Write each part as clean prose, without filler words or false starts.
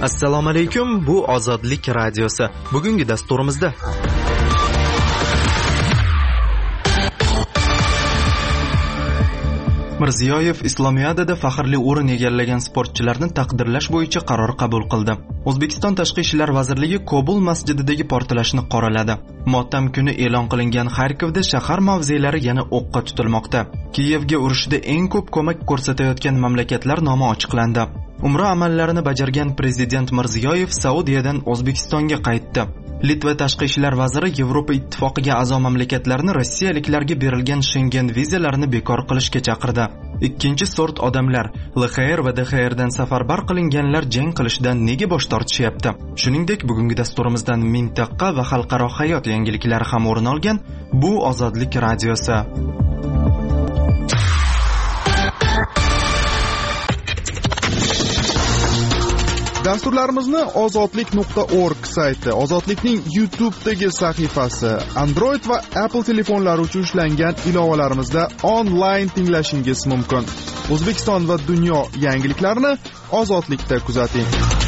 Assalomu alaykum, bu Ozodlik radiosi. Bugungi dasturimizda Mirziyoyev Islomiyadada faxrli o'rin egallagan sportchilarni taqdirlash bo'yicha qaror qabul qildi. O'zbekiston Tashqi ishlar vazirligi Kobul masjididagi portlashni qoraladi. Motam kuni e'lon qilingan Xarkovda shahar mavzelari yana o'qqa tutilmoqda. Kiyevga urushda eng ko'p ko'mak ko'rsatayotgan mamlakatlar nomi ochiqlandi. Umra amallarini bajargan prezident Mirziyoyev Saudiyadan O'zbekistonga qaytdi. Litva tashqi ishlar vaziri Yevropa ittifoqiga a'zo mamlakatlarni rossiyaliklarga berilgan Schengen vizalarini bekor qilishga chaqirdi. Ikkinchi sort odamlar, LXR va DXRdan safarbar qilinganlar jang qilishdan nega bosh tortishyapti? Shuningdek, bugungi dasturimizdan mintaqa va xalqaro hayot yangiliklari ham o'rin olgan. Bu Ozodlik radiosi. Dasturlarimizni ozodlik.org sayti, Ozodlikning YouTube'dagi sahifasi, Android va Apple telefonlari uchun ishlangan ilovalarimizda onlayn tinglashingiz mumkin. O'zbekiston va dunyo yangiliklarini Ozodlikda kuzating.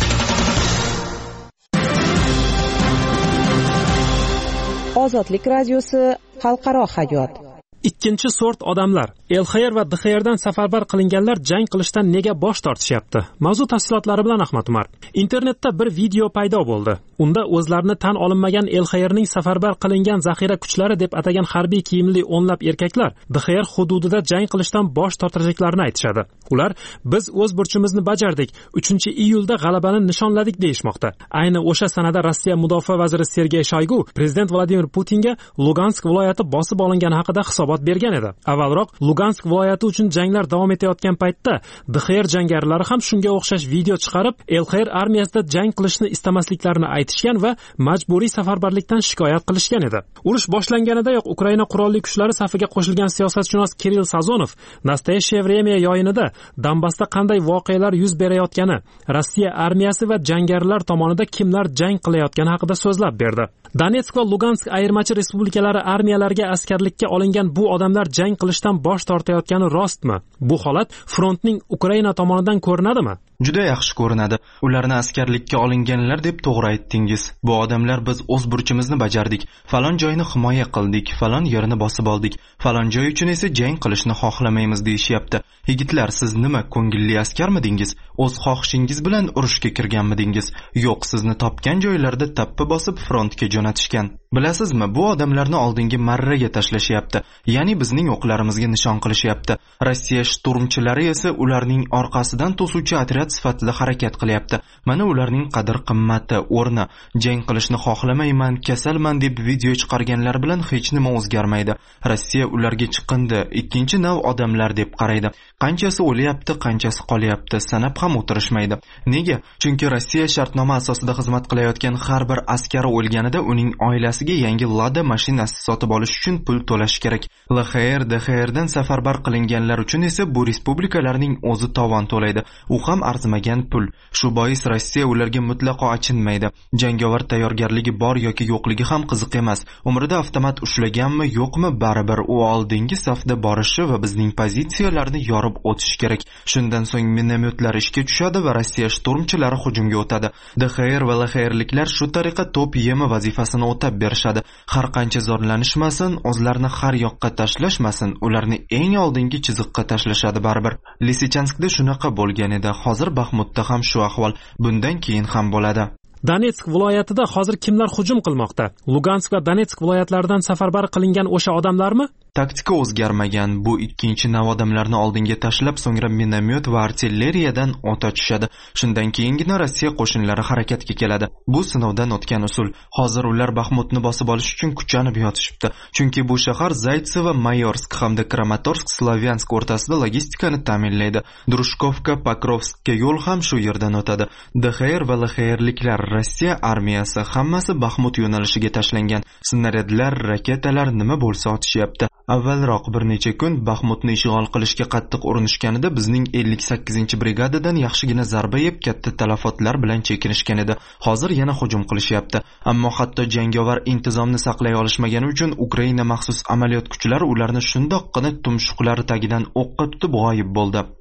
Ozodlik radiosi, xalqaro hayot. Ikkinchi sort odamlar, LXR va DXRdan safarbar qilinganlar jang qilishdan nega bosh tortishyapti? Mavzu tafsilotlari bilan Ahmad Umar. Internetda bir video paydo bo'ldi. Unda o'zlarini tan olinmagan LXRning safarbar qilingan zaxira kuchlari deb atagan harbiy kiyimli o'nlab erkaklar DXR hududida jang qilishdan bosh tortiraklarini aytishadi. Ular biz o'z burchimizni bajardik, 3-iyulda g'alabani nishonladik deyishmoqda. Ayni o'sha sanada Rossiya mudofaa vaziri Sergey Shoygu prezident Vladimir Putinga Lugansk viloyati bosib olingani haqida hisobot bergan edi. Avvalroq Lugansk viloyati uchun janglar davom etayotgan paytda DXR jangarilari ham shunga o'xshash video chiqarib, LXR armiyasida jang qilishni istamasliklarini aytishgan va majburiy safarbarlikdan shikoyat qilishgan edi. Urush boshlanganidayoq Ukraina qurolli kuchlari safiga qo'shilgan siyosatshunos Kirill Sazonov Nastoyeshye время yo'yinida Donbassda qanday voqealar yuz berayotgani, Rossiya armiyasi va jangarilar tomonida kimlar jang qilayotgani haqida so'zlab berdi. Donetsk va Lugansk ayirmachi respublikalari armiyalariga askarlikka olingan bu odamlar jang qilishdan bosh tortayotgani rostmi? Bu holat frontning Ukraina tomonidan ko'rinadimi? Juda yaxshi ko'rinadi. Ularni askarlikka olinganlar deb to'g'ri aytdingiz. Bu odamlar biz o'z burchimizni bajardik, falon joyni himoya qildik, falon yerini bosib oldik, falon joy uchun esa jang qilishni xohlamaymiz deyishyapti. Yigitlar, siz nima, ko'ngilli askarmidingiz? O'z xohishingiz bilan urushga kirganmidingiz? Yo'q, sizni topgan joylarda tappa bosib frontga jo'natishgan. Bilasizmi, bu odamlarni oldingi marraga tashlashyapti. Ya'ni bizning o'qlarimizga nishon qilishyapti. Rossiya shturmchilari esa ularning orqasidan to'suvchi otryad sifatida harakat qilyapti. Mana ularning qadr-qimmati, o'rni. Jang qilishni xohlamayman, kasalman deb video chiqarganlar bilan hech nima o'zgarmaydi. Rossiya ularga chiqindi, ikkinchi nav odamlar deb qaraydi. Qanchasi o'lyapti, qanchasi qolyapti, sanab ham o'tirishmaydi. Nega? Chunki Rossiya shartnoma asosida xizmat qilayotgan har bir askari o'lganida uning oilasiga yangi Lada mashinasi sotib olish uchun pul to'lash kerak. LXR, DXRdan safarbar qilinganlar uchun esa bu respublikalarning o'zi tovon to'laydi. U ham arzimagan pul. Shu bois Rossiya ularga mutlaqo achinmaydi. Jangovar tayyorgarligi bor yoki yo'qligi ham qiziq emas. Umrida avtomat ushlaganmi, yo'qmi, baribir u oldingi safda borishi va bizning pozitsiyalarni yorib o'tish kerak. Shundan so'ng minomyotlar ishga tushadi va Rossiya shturmchilari hujumga o'tadi. DXR va LXRliklar shu tariqa to'p yemi vazifasini o'tab berishadi. Har qancha zorlanishmasin, o'zlarini har yoqqa tashlashmasin, ularni eng oldingi chiziqqa tashlashadi baribir. Lisichanskda shunaqa bo'lgan edi. Hozir Baxmutda ham shu ahvol. Bundan keyin ham bo'ladi. Donetsk viloyatida hozir kimlar hujum qilmoqda? Lugansk va Donetsk viloyatlaridan safarbar qilingan o'sha odamlarmi? Taktika o'zgarmagan. Bu ikkinchi nav odamlarni oldinga tashlab, so'ngra minomyot va artilleriyadan o't ochishadi. Shundan keyingina Rossiya qo'shinlari harakatga keladi. Bu sinovdan o'tgan usul. Hozir ular Baxmutni bosib olish uchun kuchanib yotishibdi. Chunki bu shahar Zaytsevo, Mayorsk hamda Kramatorsk, Slavyansk o'rtasida logistikani ta'minlaydi. Drushkovka, Pokrovskka yo'l ham shu yerdan o'tadi. DXR va LXRliklar, Rossiya armiyasi hammasi Baxmut yo'nalishiga tashlangan. Snaryadlar, raketalar nima bo'lsa otishyapti. Avvalroq bir necha kun Baxmutni ishg'ol qilishga qattiq urinishganida bizning 58-brigadadan yaxshigina zarba yeb katta talafotlar bilan chekinishgan edi. Hozir yana hujum qilishyapti. Ammo hatto jangovar intizomni saqlay olishmagani uchun Ukraina maxsus amaliyot kuchlari ularni shundoqqina tumshuqlari tagidan o'qqa tutib g'oyib bo'ldi.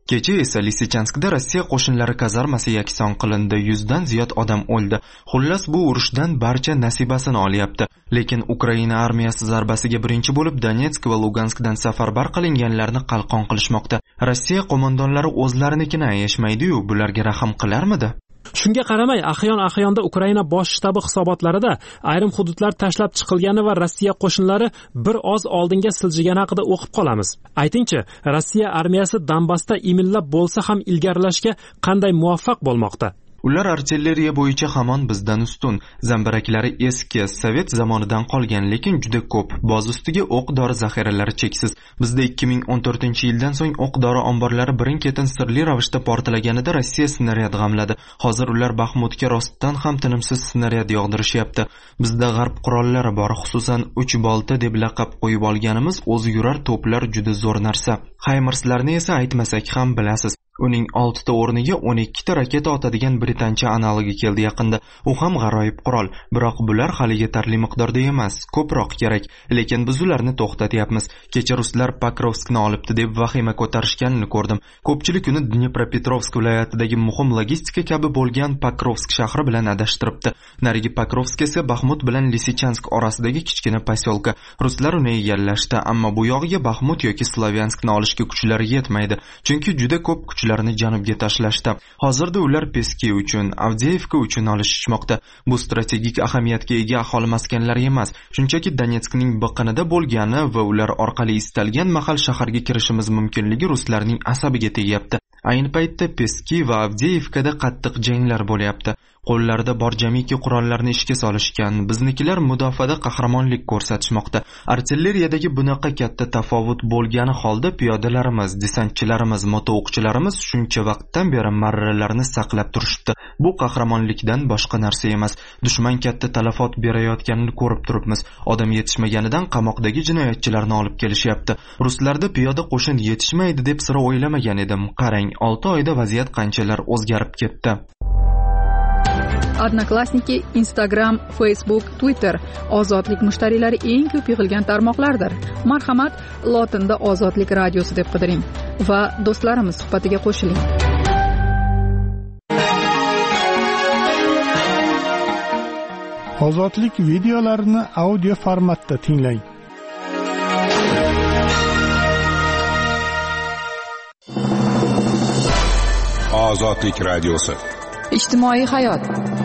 Kecha esa Lisichanskda Rossiya qo'shinlari kazarmasi yakson qilindi, 100 dan ziyod odam o'ldi. Xullas bu urushdan barcha nasibasini olyapti. Lekin Ukraina armiyasi zarbasiga birinchi bo'lib Donetsk va Luganskdan safarbar qilinganlarni qalqon qilishmoqda. Rossiya qo'mondonlari o'zlarinikini ayashmaydi-yu, bularga rahm qilarmidi? Shunga qaramay, ahyonda Ukraina bosh shtabi hisobotlarida ayrim hududlar tashlab chiqilgani va Rossiya qo'shinlari bir oz oldinga siljigani haqida o'qib qolamiz. Aytingchi, Rossiya armiyasi Donbassda imillab bo'lsa ham ilgarilashga qanday muvaffaq bo'lmoqda? Ular artilleriya bo'yicha hamon bizdan ustun. Zambaraklari eski, Sovet zamonidan qolgan, lekin juda ko'p. Boz ustiga o'q-dori zaxiralari cheksiz. Bizda 2014-yildan so'ng o'q-dori omborlari birin-ketin sirli ravishda portlaganida Rossiya snaryad g'amladi. Hozir ular Baxmutga rostdan ham tinimsiz snaryad yog'dirishyapti. Bizda g'arb qurollari bor, xususan 3 bolta deb laqab qo'yib olganimiz o'zi yurar to'plar juda zo'r narsa. Haymarslarni esa aytmasak ham bilasiz. Uning 6 ta o'rniga 12 ta raketa otadigan britancha analogi keldi yaqinda. U ham g'aroyib qurol, biroq bular hali yetarli miqdorda emas, ko'proq kerak. Lekin biz ularni to'xtatyapmiz. Kecha ruslar Pokrovskni olibdi deb vahima ko'tarishganini ko'rdim. Ko'pchilik uni Dnepropetrovsk viloyatidagi muhim logistika kabi bo'lgan Pokrovsk shahri bilan adashtiribdi. Narigi Pokrovsk esa Baxmut bilan Lisichansk orasidagi kichkina posyolka. Ruslar uni egallashdi, ammo bu yog'iga Baxmut yoki Slavyanskni olishga kuchlari yetmaydi, chunki juda ko'p kuchlarni janubga tashlashdi. Hozirda ular Peski uchun, Avdeyevka uchun olishmoqda. Bu strategik ahamiyatga ega aholi maskanlari emas, shunchaki Donetskning biqinida bo'lgani va ular orqali istalgan mahal shaharga kirishimiz mumkinligi ruslarning asabiga tegyapti. Ayni paytda Peski va Avdeyevkada qattiq janglar bo'lyapti. Qo'llarida bor jamiki qurollarni ishga solishgan. Biznikilar mudofaada qahramonlik ko'rsatishmoqda. Artilleriyadagi bunaqa katta tafovut bo'lgani holda piyodalarimiz, desantchilarimiz, motoo'qchilarimiz shuncha vaqtdan beri marralarni saqlab turishibdi. Bu qahramonlikdan boshqa narsa emas. Dushman katta talafot berayotganini ko'rib turibmiz. Odam yetishmaganidan qamoqdagi jinoyatchilarni olib kelishyapti. Ruslarda piyoda qo'shin yetishmaydi deb sira o'ylamagan edim. Qarang, 6 oyda vaziyat qanchalar o'zgarib ketdi. Odnoklassniki, Instagram, Facebook, Twitter ozodlik mushtariylari eng ko'p yig'ilgan tarmoqlardir. Marhamat, lotinda Ozodlik radiosi deb qidiring va do'stlarimiz suhbatiga qo'shiling. Ozodlik videolarini audio formatda tinglang. Ozodlik radiosi. Ijtimoiy hayot.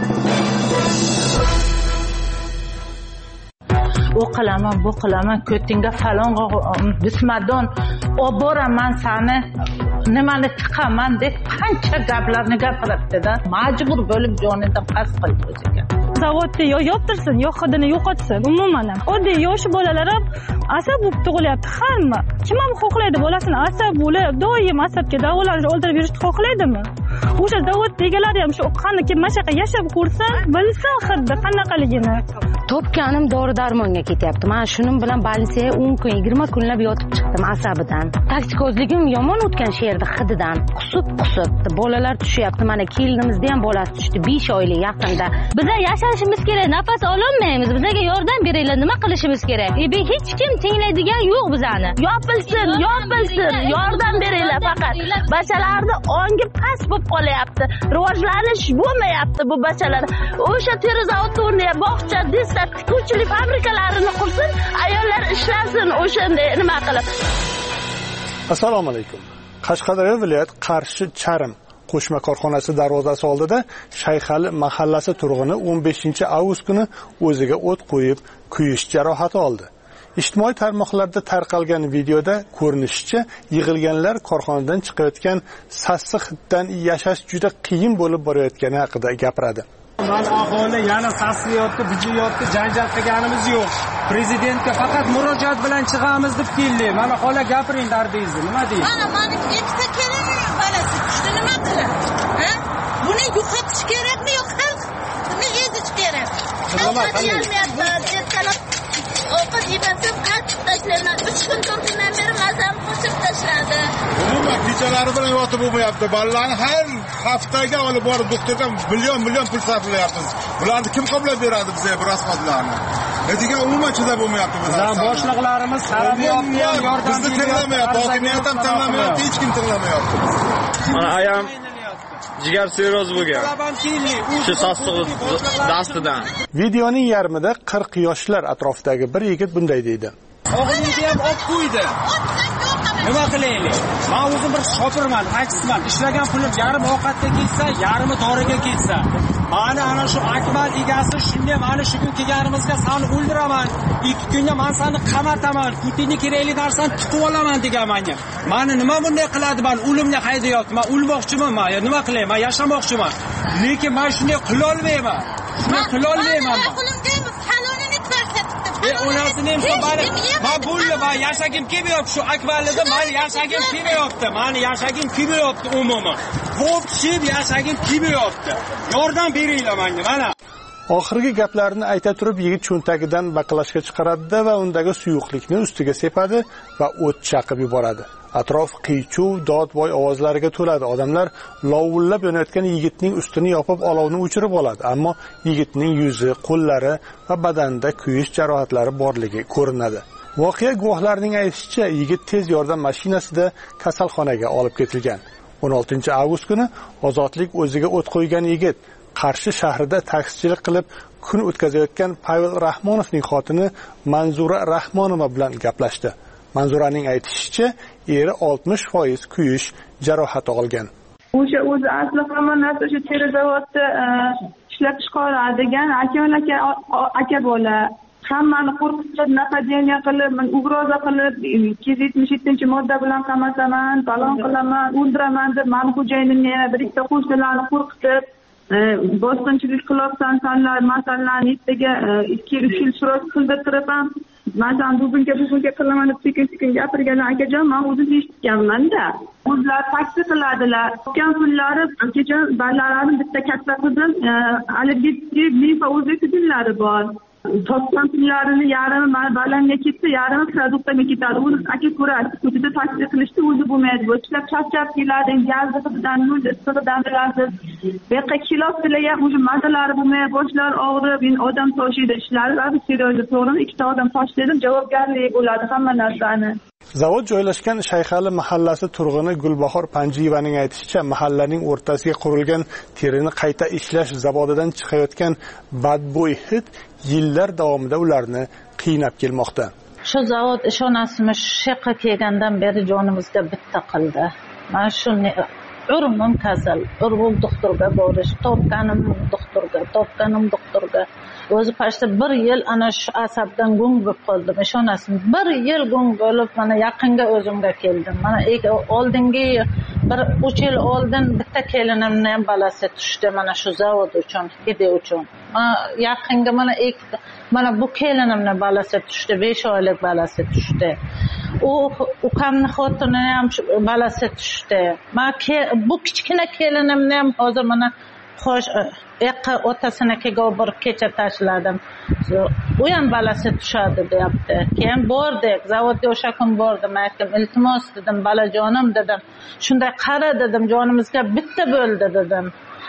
U qilaman, bu qilaman, ko'tingga falon bismadon oboraman sani, nimani tiqaman deb qancha gaplarni gapiratdi-da. Majbur bo'lib jonidan qasd qilib o'ziga. Zavodda yo yoptirsin, yo hidini yo'qotsin. Umuman ham oddiy yosh bolalar ham asab bo'lib tug'ilyapti. Hamma kim ham xohlaydi bolasini asab bo'lib, doim asabga davolanib o'ldirib yurishni xohlaydimi? O'sha zavod egalari ham shu qani kim mashaqa yashab ko'rsin, bilsin hidni qanaqaligini. Topganim dori-darmonga ketyapti. Men shuning bilan больницаga 10 kun, 20 kunlab yotib chiqdim asabidan. Toksikozligim yomon o'tgan sherda hididan. Qusib. Bolalar tushyapti. Mana kelinimizda ham bolasi tushdi 5 oylik yaqinda. Bizlar yashashimiz kerak, nafas ololmaymiz. Bizlarga yordam beringlar, nima qilishimiz kerak? Hech kim tinglaydigan yo'q bizani. Yopilsin, yordam beringlar faqat. Bachalarni ongi past bo'lib qolyapti. Rivojlanish bo'lmayapti bu bachalar. O'sha terozavod o'rniga bog'cha, desa, tikuvchilik fabrikalarini qursin, ayollar ishlasin o'shanda nima qilib. Assalomu alaykum. Qashqadaryo viloyat Qarshi Charim qo'shma korxonasi darvozasi oldida Shayxali mahallasi turg'uni 15-avgust kuni o'ziga o't qo'yib, kuyish jarohati oldi. Ijtimoiy tarmoqlarda tarqalgan videoda ko'rinishicha, yig'ilganlar korxonadan chiqayotgan sassiq hiddan yashash juda qiyin bo'lib borayotgani haqida gapiradi. Mana aholi yana sasiyotdi, bijiyotdi, janjal qilganimiz yo'q. Prezidentga faqat murojaat bilan chiqamiz deb keldik. Mana xola gapiring dardingizni, nima deysiz? Mana ikkita kerakmi balasi tushdi, nima qilib? Ha? Buni yo'qotish kerakmi yo'q xalq? Buni ezish kerak. Ovqat yebatib qatib tashlayman. 3 kun 4 kundan beri mazam qo'shib tashladi. Umuman kechalari bilan yotib bo'lmayapti. Bolalarni har haftaga olib borib doktorga million pul sarflayapmiz. Bularni kim qoplab beradi bizga bu rasxodlarni? Nega umuman chidab bo'lmayapti bizlar boshliqlarimiz qaramayapti, yordam bizni tinglamayapti, hokimiyat ham tinglamayapti, hech kim tinglamayapti. Mana ayam jigar seroz bo'lgan. Shu sassiq dastidan. Videoning yarmida 40 yoshlar atrofidagi bir yigit bunday deydi. O'g'lingizni ham olib qo'ydi. Nima qilaylik? Men o'zim bir shopirman, taksisman. Ishlagan pulim yarim ovqatga ketsa, yarmi doriga ketsa. Ana shu Akmal egasi shunday mana shu kun kelganimizga seni o'ldiraman. 2 kunda men seni qamataman. Putinni kerakli narsani tutib olaman degan menga. Meni nima bunday qiladi? Men o'limni haydayapti. Men o'lmoqchiman. Men nima qilayman? Men yashamoqchiman. Lekin men shunday qila olmayman. Shunday qila olmayman. Onasini ham bari men bo'ldi, men yashagim kelmayapti shu Akmalida, men yashagim kelmayapti. Meni yashagim kelmayapti umuman. Bo'pshib yashagim kelmayapti. Yordam beringlar menga, mana. Oxirgi gaplarni ayta turib yigit cho'ntagidan baklashga chiqaradi va undagi suyuqlikni ustiga sepadi va o't chaqib yuboradi. Atrof qiy-chuv, dod-voy ovozlariga to'ladi. Odamlar lovullab yonayotgan yigitning ustini yopib olovni o'chirib oladi, ammo yigitning yuzi, qo'llari va badanida kuyish jarohatlari borligi ko'rinadi. Voqea guvohlarining aytishicha, yigit tez yordam mashinasida kasalxonaga olib ketilgan. 16-avgust kuni Ozodlik o'ziga o't qo'ygan yigit Qarshi shahrida taksichilik qilib kun o'tkazayotgan Pavel Rahmonovning xotini Manzura Rahmonova bilan gaplashdi. Manzuraning aytishicha, eri 60% kuyish jarohati olgan. O'zi asli hamma narsa o'sha teri zavodda ishlab chiqaradigan aka bola. Hammani qo'rqitib, napadeniya qilib, ugroza qilib, 277-modda bilan qamasaman, balon qilaman, o'ldiraman deb meni xo'jayinimni yana bir ikkita qo'shnilarni qo'rqitib, bosqinchilik qilyapsan, sanlar masalani ertaga 2-3 yil surat qildirtiribman. Masalan, bugunga qilaman deb sekin gapirganlar akajon, men o'zim eshitganman-da. O'zlar taksi qiladilar. O'tgan kunlari akajon balalarni bitta katta qizim allergik limfa o'zbekistonlari bor. Topgan pullarini yarimi balamga ketsa, yarimi produktga ketadi. Uni aka ko'radi. Ko'chada taksi qilishda o'zi bo'lmaydi. Ishlab charchab keladi, gazdan, yo'l istig'idan bilasiz. Bu yoqqa kiloflar ham o'zi mazalari bo'lmay, boshlar og'rib, endi odam toshiydi ishlari. Seriyozda to'g'rimi? 2 ta odam tashladim, javobgarlik bo'ladi hamma narsani. Zavod joylashgan Shayxali mahallasi turg'uni Gulbahor Panjiyevaning aytishicha, mahallaning o'rtasiga qurilgan terini qayta ishlash zavodidan chiqayotgan badbo'y hid yillar davomida ularni qiynab kelmoqda. Shu zavod ishonasizmi, shu yoqqa kelgandan beri jonimizga bitta qildi. Mana shu urmim kasal, urmim doktorga borish, topganim doktorga. O'zi pashta 1 yil ana shu asabdan gung bo'lib qoldim. Ishonasizmi, 1 yil gung bo'lib mana yaqinga o'zimga keldim. Mana oldingi 3 yil oldin bitta kelinimning ham balasi tushdi mana shu zavod uchun, ide uchun. Yaqinga mana bu kelinimning balasi tushdi, 5 oylik balasi tushdi. U ukamni xotini ham balasi tushdi. Bu kichkina kelinimni ham hozir mana yaqqa otasinikiga borib kecha tashladim. U ham balasi tushadi deyapti. Keyin bordik, zavodga o'sha kun bordim. Aytdim, iltimos dedim, balajonim dedim. Shunday qara dedim, jonimizga bitta bo'ldi dedim.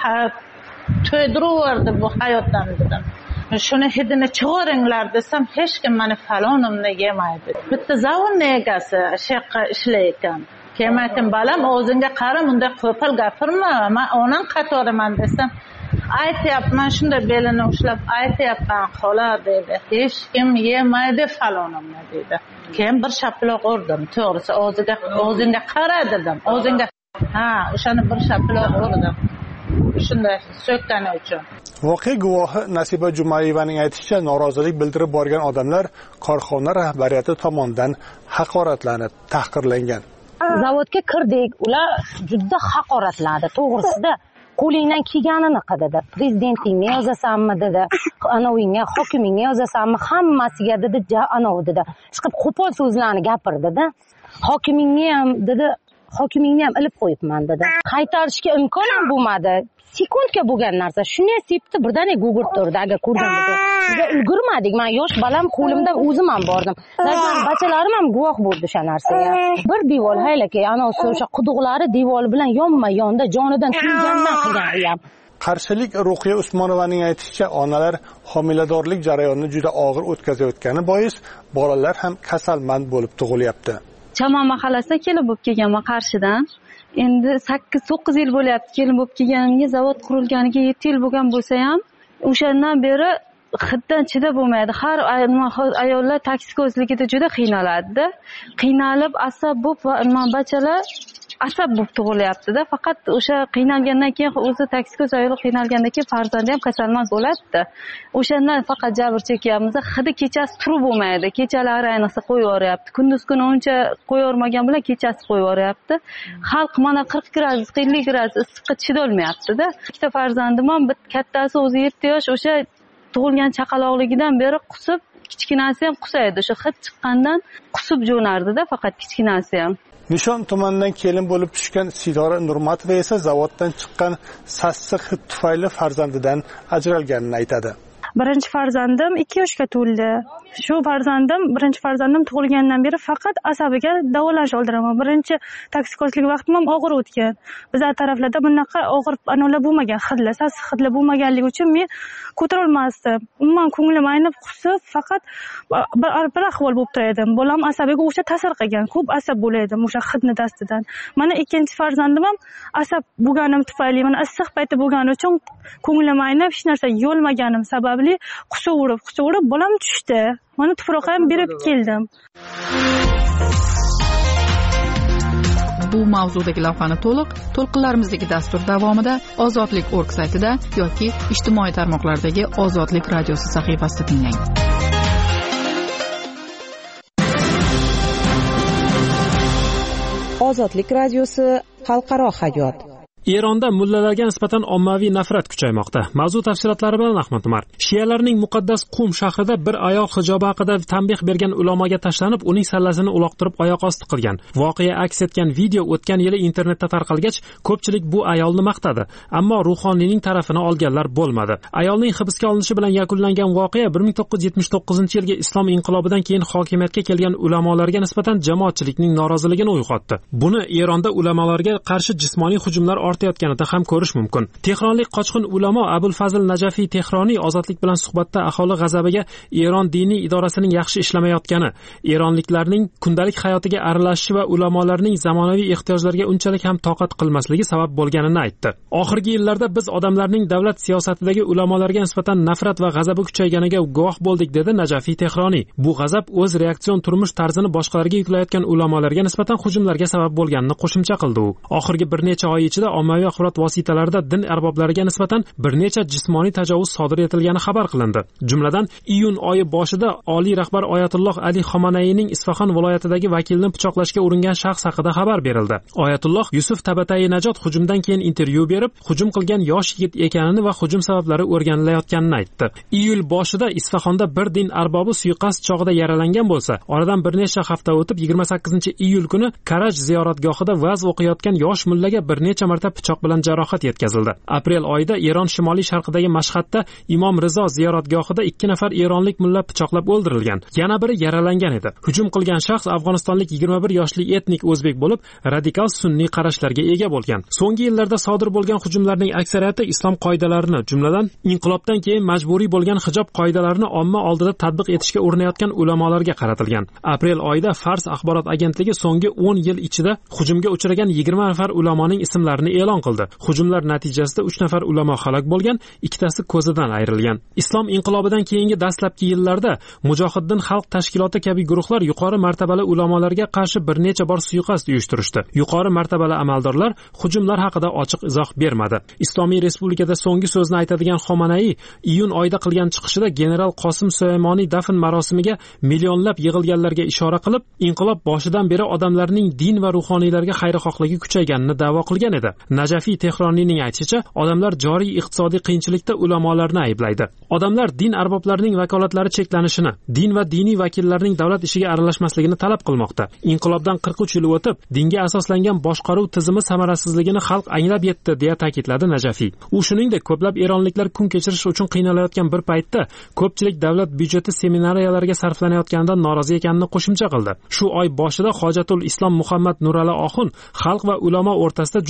To'ydirib bu hayotdan dedim. Shuni hidini chiqaringlar desam, hech kim meni falonimni yemaydi. Bitta zavodning egasi shaqqa ishlayotgan. Keyin aytdim, balam o'zingga qara, bunday qo'pol gapirma, men onam qatoriman desam, aytyapman, shunday belini ushlab aytyapman, xola dedi. Hech kim yemaydi falonimni dedi. Keyin bir shaploq urdim, to'g'risi o'zingga qara dedim. O'shani bir shaploq urdim. Shunday so'kkani uchun. Voqea guvohi Nasiba Jumayevaning aytishicha, norozilik bildirib borgan odamlar korxona rahbariyati tomonidan haqoratlanib, tahqirlangan. Zavodga kirdik, ular juda haqoratladi, to'g'risida. Qo'lingdan kelganini qildi. Prezidentingni yozasanmi dedi, anavingga, hokimingga yozasanmi, hammasiga dedi, anavi dedi. Chiqib qo'pol so'zlarni gapirdi-da. Hokimingni ham dedi, hokimingni ham ilib qo'yibman dedi. Qaytarishga imkon ham bo'lmadi. Sekundga bo'lgan narsa. Shunday sepdi, birdaniga gugurt turdi. Agar ko'rgan bo'lsa, biz ulgurmadik. Men yosh balam qo'limda o'zim ham bordim. Lekin bachalarim ham guvoh bo'ldi o'sha narsaga. Bir devor haylaki, ana o'sha quduqlari devor bilan yonma-yonda jonidan kuygandan qilgan ham. Qarshilik Ruqiya Usmonovaning aytishicha, onalar homiladorlik jarayonini juda og'ir o'tkazayotgani bois bolalar ham kasalmand bo'lib tug'ilyapti. Chamon mahallasida kelib bo'lib kelganman Qarshidan. Endi 8-9 yil bo'lyapti kelib bo'lib kelganimga, zavod qurilganiga 7 yil bo'lgan bo'lsa ham, o'shandan beri hiddan chidab bo'lmaydi. Har ayollar toksikozligida juda qiynaladi. Qiynalib, asab bo'lib va bachalar asab bo'lib tug'ilyapti-da. Faqat o'sha qiynalgandan keyin o'zi toksikoz ayol qiynalgandan keyin farzandi ham kasalmand bo'ladi-da. O'shandan faqat jabr chekyapmiz. Hidi kechasi turib bo'lmaydi. Kechalari ayniqsa qo'yib yuboryapti. Kunduz kuni uncha qo'yib yormagan bilan kechasi qo'yib yuboryapti. Xalq mana 40 gradus, 50 gradus issiqqa chidolmayapti-da. Ikkita farzandim ham, kattasi o'zi 7 yosh, o'sha tug'ilgan chaqaloqligidan beri qusib, kichkinasi ham qusaydi. O'sha hid chiqqandan qusib jo'nardi-da, faqat kichkinasi ham. Nishon tumanidan kelin bo'lib tushgan Sidora Nurmatova esa zavoddan chiqqan sassiq hid tufayli farzandidan ajralganini aytadi. Birinchi farzandim 2 yoshga to'ldi. Shu birinchi farzandim tug'ilgandan beri faqat asabiga davolanish oldiraman. Birinchi toksikozlik vaqtim ham og'ir o'tgan. Bizlar taraflarda bunaqa og'ir anolar bo'lmagan, hidlar, sassiq hidlar bo'lmaganligi uchun men ko'tara olmasdim. Umuman ko'nglim aynib qusib, faqat bir ahvol bo'lib turardim. Bolam asabiga o'sha ta'sir qilgan, ko'p asab bo'lardim o'sha hidni dastidan. Mana ikkinchi farzandim ham asab bo'lganim tufayli, mana issiq payti bo'lgani uchun ko'nglim aynib, hech narsa yolmaganim sababli qusaverib bolam tushdi. Mana tuproq ham berib keldim. Bu mavzudagi lavhani to'lqinlarimizdagi dastur davomida ozodlik.org saytida yoki ijtimoiy tarmoqlardagi Ozodlik radiosi sahifasida tinglang. Ozodlik radiosi xalqaro hayot. Eronda mullalarga nisbatan ommaviy nafrat kuchaymoqda. Mavzu tafsilotlari bilan Ahmad Umar. Shialarning muqaddas Qum shahrida bir ayol hijobi haqida tanbeh bergan ulamoga tashlanib, uning sallasini uloqtirib oyoq osti qilgan. Voqea aks etgan video o'tgan yili internetda tarqalgach, ko'pchilik bu ayolni maqtadi, ammo ruhoniyning tarafini olganlar bo'lmadi. Ayolning hibsga olinishi bilan yakunlangan voqea 1979-yilgi islom inqilobidan keyin hokimiyatga kelgan ulamolarga nisbatan jamoatchilikning noroziligini uyg'otdi. Buni Eronda ulamolarga qarshi jismoniy hujumlar ortayotganida ham ko'rish mumkin. Tehronlik qochqin ulamo Abul Fazl Najafiy Tehroniy Ozodlik bilan suhbatda aholi g'azabiga Eron diniy idorasining yaxshi ishlamayotgani, eronliklarning kundalik hayotiga aralashishi va ulamolarning zamonaviy ehtiyojlarga unchalik ham toqat qilmasligi sabab bo'lganini aytdi. Oxirgi yillarda biz odamlarning davlat siyosatidagi ulamolarga nisbatan nafrat va g'azabi kuchayganiga guvoh bo'ldik, dedi Najafiy Tehroniy. Bu g'azab o'z reaksion turmush tarzini boshqalarga yuklayotgan ulamolarga nisbatan hujumlarga sabab bo'lganini qo'shimcha qildi u. Oxirgi bir necha oy ichida ommaviy axborot vositalarida din arboblariga nisbatan bir necha jismoniy tajovuz sodir etilgani xabar qilindi. Jumladan, iyun oyi boshida oliy rahbar Oyatulloh Ali Xomanayning Isfaxon viloyatidagi vakilni pichoqlashga uringan shaxs haqida xabar berildi. Oyatulloh Yusuf Tabatai Najot hujumdan keyin intervyu berib, hujum qilgan yosh yigit ekanini va hujum sabablari o'rganilayotganini aytdi. Iyul boshida Isfaxonda bir din arbobi suiqasd chog'ida yaralangan bo'lsa, oradan bir necha hafta o'tib 28-iyul kuni Karaj ziyoratgohida va'z o'qiyotgan yosh mullaga bir necha marta pichoq bilan jarohat yetkazildi. Aprel oyida Eron shimoliy sharqidagi Mashhadda Imom Rizo ziyoratgohida 2 nafar eronlik mulla pichoqlab o'ldirilgan. Yana biri yaralangan edi. Hujum qilgan shaxs Afg'onistonlik 21 yoshli etnik o'zbek bo'lib, radikal sunniy qarashlarga ega bo'lgan. So'nggi yillarda sodir bo'lgan hujumlarning aksariyati islom qoidalarini, jumladan inqilobdan keyin majburiy bo'lgan hijob qoidalarini omma oldida tatbiq etishga urinayotgan ulamolarga qaratilgan. Aprel oyida Fars axborot agentligi so'nggi 10 yil ichida hujumga uchragan 20 nafar ulamoning ismlarini e'lon qildi. Hujumlar natijasida 3 nafar ulamo halok bo'lgan, ikkitasi ko'zidan ayrilgan. Islom inqilobidan keyingi dastlabki yillarda Mujohiddin xalq tashkiloti kabi guruhlar yuqori martabali ulamolarga qarshi bir necha bor suiqasd uyushtirishdi. Yuqori martabali amaldorlar hujumlar haqida ochiq izoh bermadi. Islomiy respublikada so'nggi so'zni aytadigan Xomanai iyun oyida qilgan chiqishida general Qosim Sulaymoniy dafn marosimiga millionlab yig'ilganlarga ishora qilib, inqilob boshidan beri odamlarning din va ruhoniylarga xayrixohligi kuchayganini da'vo qilgan edi. Najafiy Tehroniyning aytishicha, odamlar joriy iqtisodiy qiyinchilikda ulamolarni ayblaydi. Odamlar din arboblarining vakolatlari cheklanishini, din va diniy vakillarning davlat ishiga aralashmasligini talab qilmoqda. Inqilobdan 43 yil o'tib, dinga asoslangan boshqaruv tizimi samarasizligini xalq anglab yetdi, deya ta'kidladi Najafiy. U shuningdek, ko'plab eronliklar kun kechirish uchun qiynalayotgan bir paytda ko'pchilik davlat byudjeti seminariyalarga sarflanayotganidan norozi ekanini qo'shimcha qildi. Shu oy boshida Hojatul Islom Muhammad Nurali Oxun xalq va ulamo o'rtasida juda jiddiy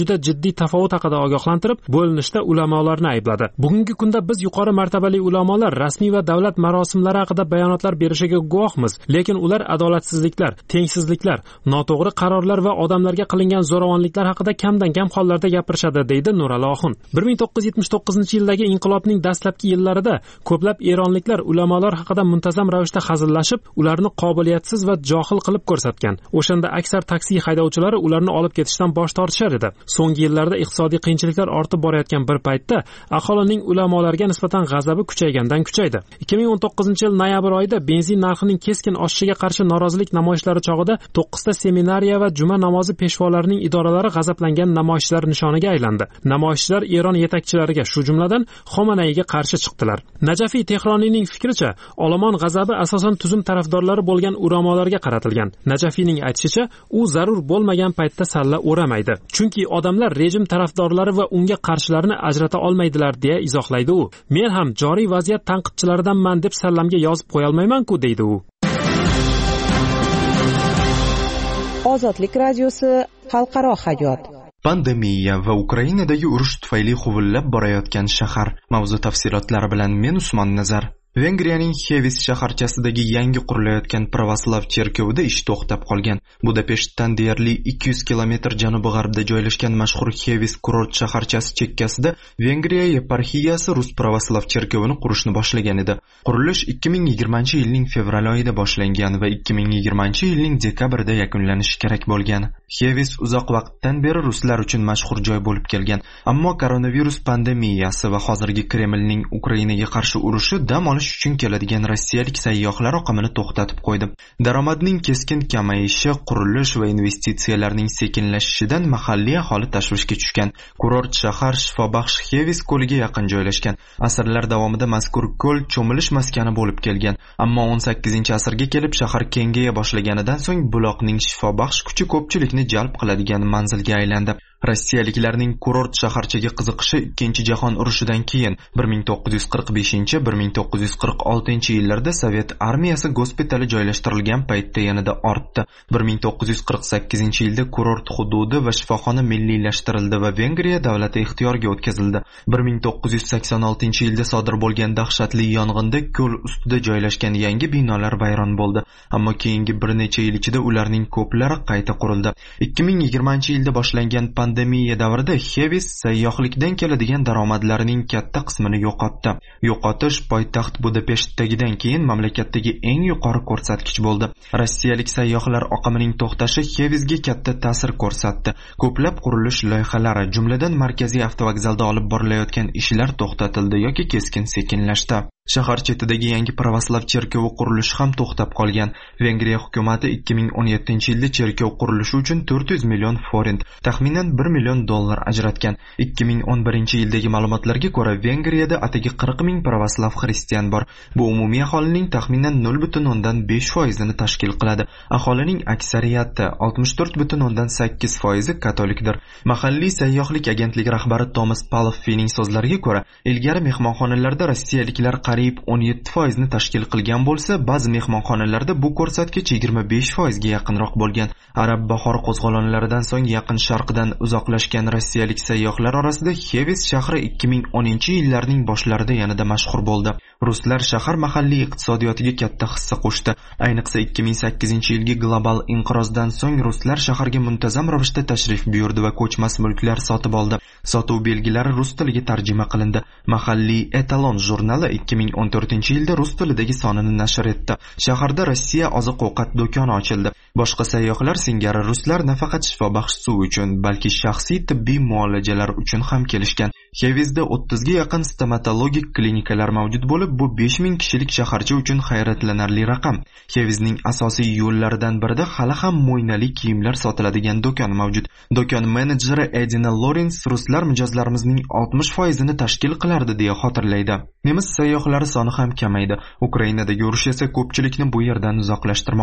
iqtisodiy tafovut haqida ogohlantirib, bo'linishda ulamolarni aybladi. Bugungi kunda biz yuqori martabali ulamolar rasmiy va davlat marosimlari haqida bayonotlar berishiga guvohmiz, lekin ular adolatsizliklar, tengsizliklar, noto'g'ri qarorlar va odamlarga qilingan zo'ravonliklar haqida kamdan-kam hollarda gapirishadi, deydi Nurali Oxun. 1979-yildagi inqilobning dastlabki yillarida ko'plab eronliklar ulamolar haqida muntazam ravishda hazillashib, ularni qobiliyatsiz va johil qilib ko'rsatgan. O'shanda aksar taksi haydovchilari ularni olib ketishdan bosh tortishar edi. So'nggi yillarda iqtisodiy qiyinchiliklar ortib borayotgan bir paytda aholining ulamolarga nisbatan g'azabi kuchaygandan kuchaydi. 2019-yil noyabr oyida benzin narxining keskin oshishiga qarshi norozilik namoyishlari chog'ida 9 ta seminariya va juma namozi peshvolarining idoralari g'azablangan namoyishchilar nishoniga aylandi. Namoyishchilar Eron yetakchilariga, shu jumladan Xomanayga qarshi chiqdilar. Najafiy Tehroniyning fikricha, olomon g'azabi asosan tuzum tarafdorlari bo'lgan ulamolarga qaratilgan. Najafiyning aytishicha, u zarur bo'lmagan paytda salla o'ramaydi. Chunki odamlar rejim tarafdorlari va unga qarshilarini ajrata olmaydilar, deya izohlaydi u. Men ham joriy vaziyat tanqidchilaridanman deb sallamga yozib qo'ya olmayman-ku, deydi u. Ozodlik radiosi xalqaro hayot. Pandemiya va Ukrainadagi urush tufayli huvillab borayotgan shahar. Mavzu tafsilotlari bilan men Usmon Nazar. Vengriyaning Xevis shaharchasidagi yangi qurilayotgan pravoslav cherkovida ish to'xtab qolgan. Budapeshtdan deyarli 200 kilometr janubi-g'arbda joylashgan mashhur Xevis kurort shaharchasi chekkasida Vengriya yeparxiyasi Rus pravoslav cherkovini qurishni boshlagan edi. Qurilish 2020-yilning fevral oyida boshlangan va 2020-yilning dekabrida yakunlanishi kerak bo'lgan. Xevis uzoq vaqtdan beri ruslar uchun mashhur joy bo'lib kelgan, ammo koronavirus pandemiyasi va hozirgi Kremlning Ukrainaga qarshi urushi dam olish uchun keladigan rossiyalik sayyohlar oqimini to'xtatib qo'ydi. Daromadning keskin kamayishi, qurilish va investitsiyalarning sekinlashishidan mahalliy aholi tashvishga tushgan. Kurort shahar shifobaxsh Xevis ko'liga yaqin joylashgan. Asrlar davomida mazkur ko'l cho'milish maskani bo'lib kelgan, ammo 18-asrga kelib shahar kengaya boshlaganidan so'ng buloqning shifobaxsh kuchi ko'pchilikni jalb qiladigan manzilga aylandi. Rossiyaliklarning kurort shaharchaga qiziqishi Ikkinchi jahon urushidan keyin 1945-1946-yillarda Sovet armiyasi gospitali joylashtirilgan paytda yanada ortdi. 1948-yilda kurort hududi va shifoxona milliylashtirildi va Vengriya davlati ixtiyoriga o'tkazildi. 1986-yilda sodir bo'lgan dahshatli yong'inda ko'l ustida joylashgan yangi binolar vayron bo'ldi, ammo keyingi bir necha yil ichida ularning ko'plari qayta qurildi. 2020-yilda boshlangan pandemiya davrida Xevis sayyohlikdan keladigan daromadlarining katta qismini yo'qotdi. Yo'qotish poytaxt Budapeshtdagidan keyin mamlakatdagi eng yuqori ko'rsatkich bo'ldi. Rossiyalik sayyohlar oqimining to'xtashi Xevisga katta ta'sir ko'rsatdi. Ko'plab qurilish loyihalari, jumladan markaziy avtovokzalda olib borilayotgan ishlar to'xtatildi yoki keskin sekinlashdi. Shahar chetidagi yangi pravoslav cherkovi qurilishi ham to'xtab qolgan. Vengriya hukumati 2017-yilda cherkov qurilishi uchun 400 million forint, taxminan $1 million ajratgan. 2011-yildagi ma'lumotlarga ko'ra, Vengriyada atigi 40 ming pravoslav xristian bor. Bu umumiy aholining taxminan 0.5%ni tashkil qiladi. Aholining aksariyati 64.8% katolikdir. Mahalliy sayyohlik agentligi rahbari Tomas Paloffining so'zlariga ko'ra, ilgari mehmonxonalarda rossiyaliklar qariyb 17% ni tashkil qilgan bo'lsa, ba'zi mehmonxonalarda bu ko'rsatkich 25% ga yaqinroq bo'lgan. Arab bahori qo'zg'olonlaridan so'ng yaqin sharqdan uzoqlashgan rossiyalik sayyohlar orasida Xevis shahri 2010-yillarning boshlarida yanada mashhur bo'ldi. Ruslar shahar mahalliy iqtisodiyotiga katta hissa qo'shdi. Ayniqsa 2008-yilgi global inqirozdan so'ng ruslar shaharga muntazam ravishda tashrif buyurdi va ko'chmas mulklar sotib oldi. Sotuv belgilari rus tiliga tarjima qilindi. Mahalliy Etalon jurnali 2014-yilda rus tilidagi sonini nashr etdi. Shaharda Rossiya oziq-ovqat do'koni ochildi. Boshqa sayyohlar singari ruslar nafaqat shifobaxsh suv uchun, balki shaxsiy tibbiy muolajalar uchun ham kelishgan. Xevisda 30 ga yaqin stomatologik klinikalar mavjud bo'lib, bu 5000 kishilik shaharcha uchun hayratlanarli raqam. Xevisning asosiy yo'llaridan birida hali ham mo'ynali kiyimlar sotiladigan do'kon mavjud. Do'kon menejeri Edina Lorens ruslar mijozlarimizning 60%ni tashkil qilardi deya xotirlaydi. Nemis sayyohlari soni ham kamaydi. Ukrainadagi urush esa ko'pchilikni bu yerdan uzoqlashtirmoqda.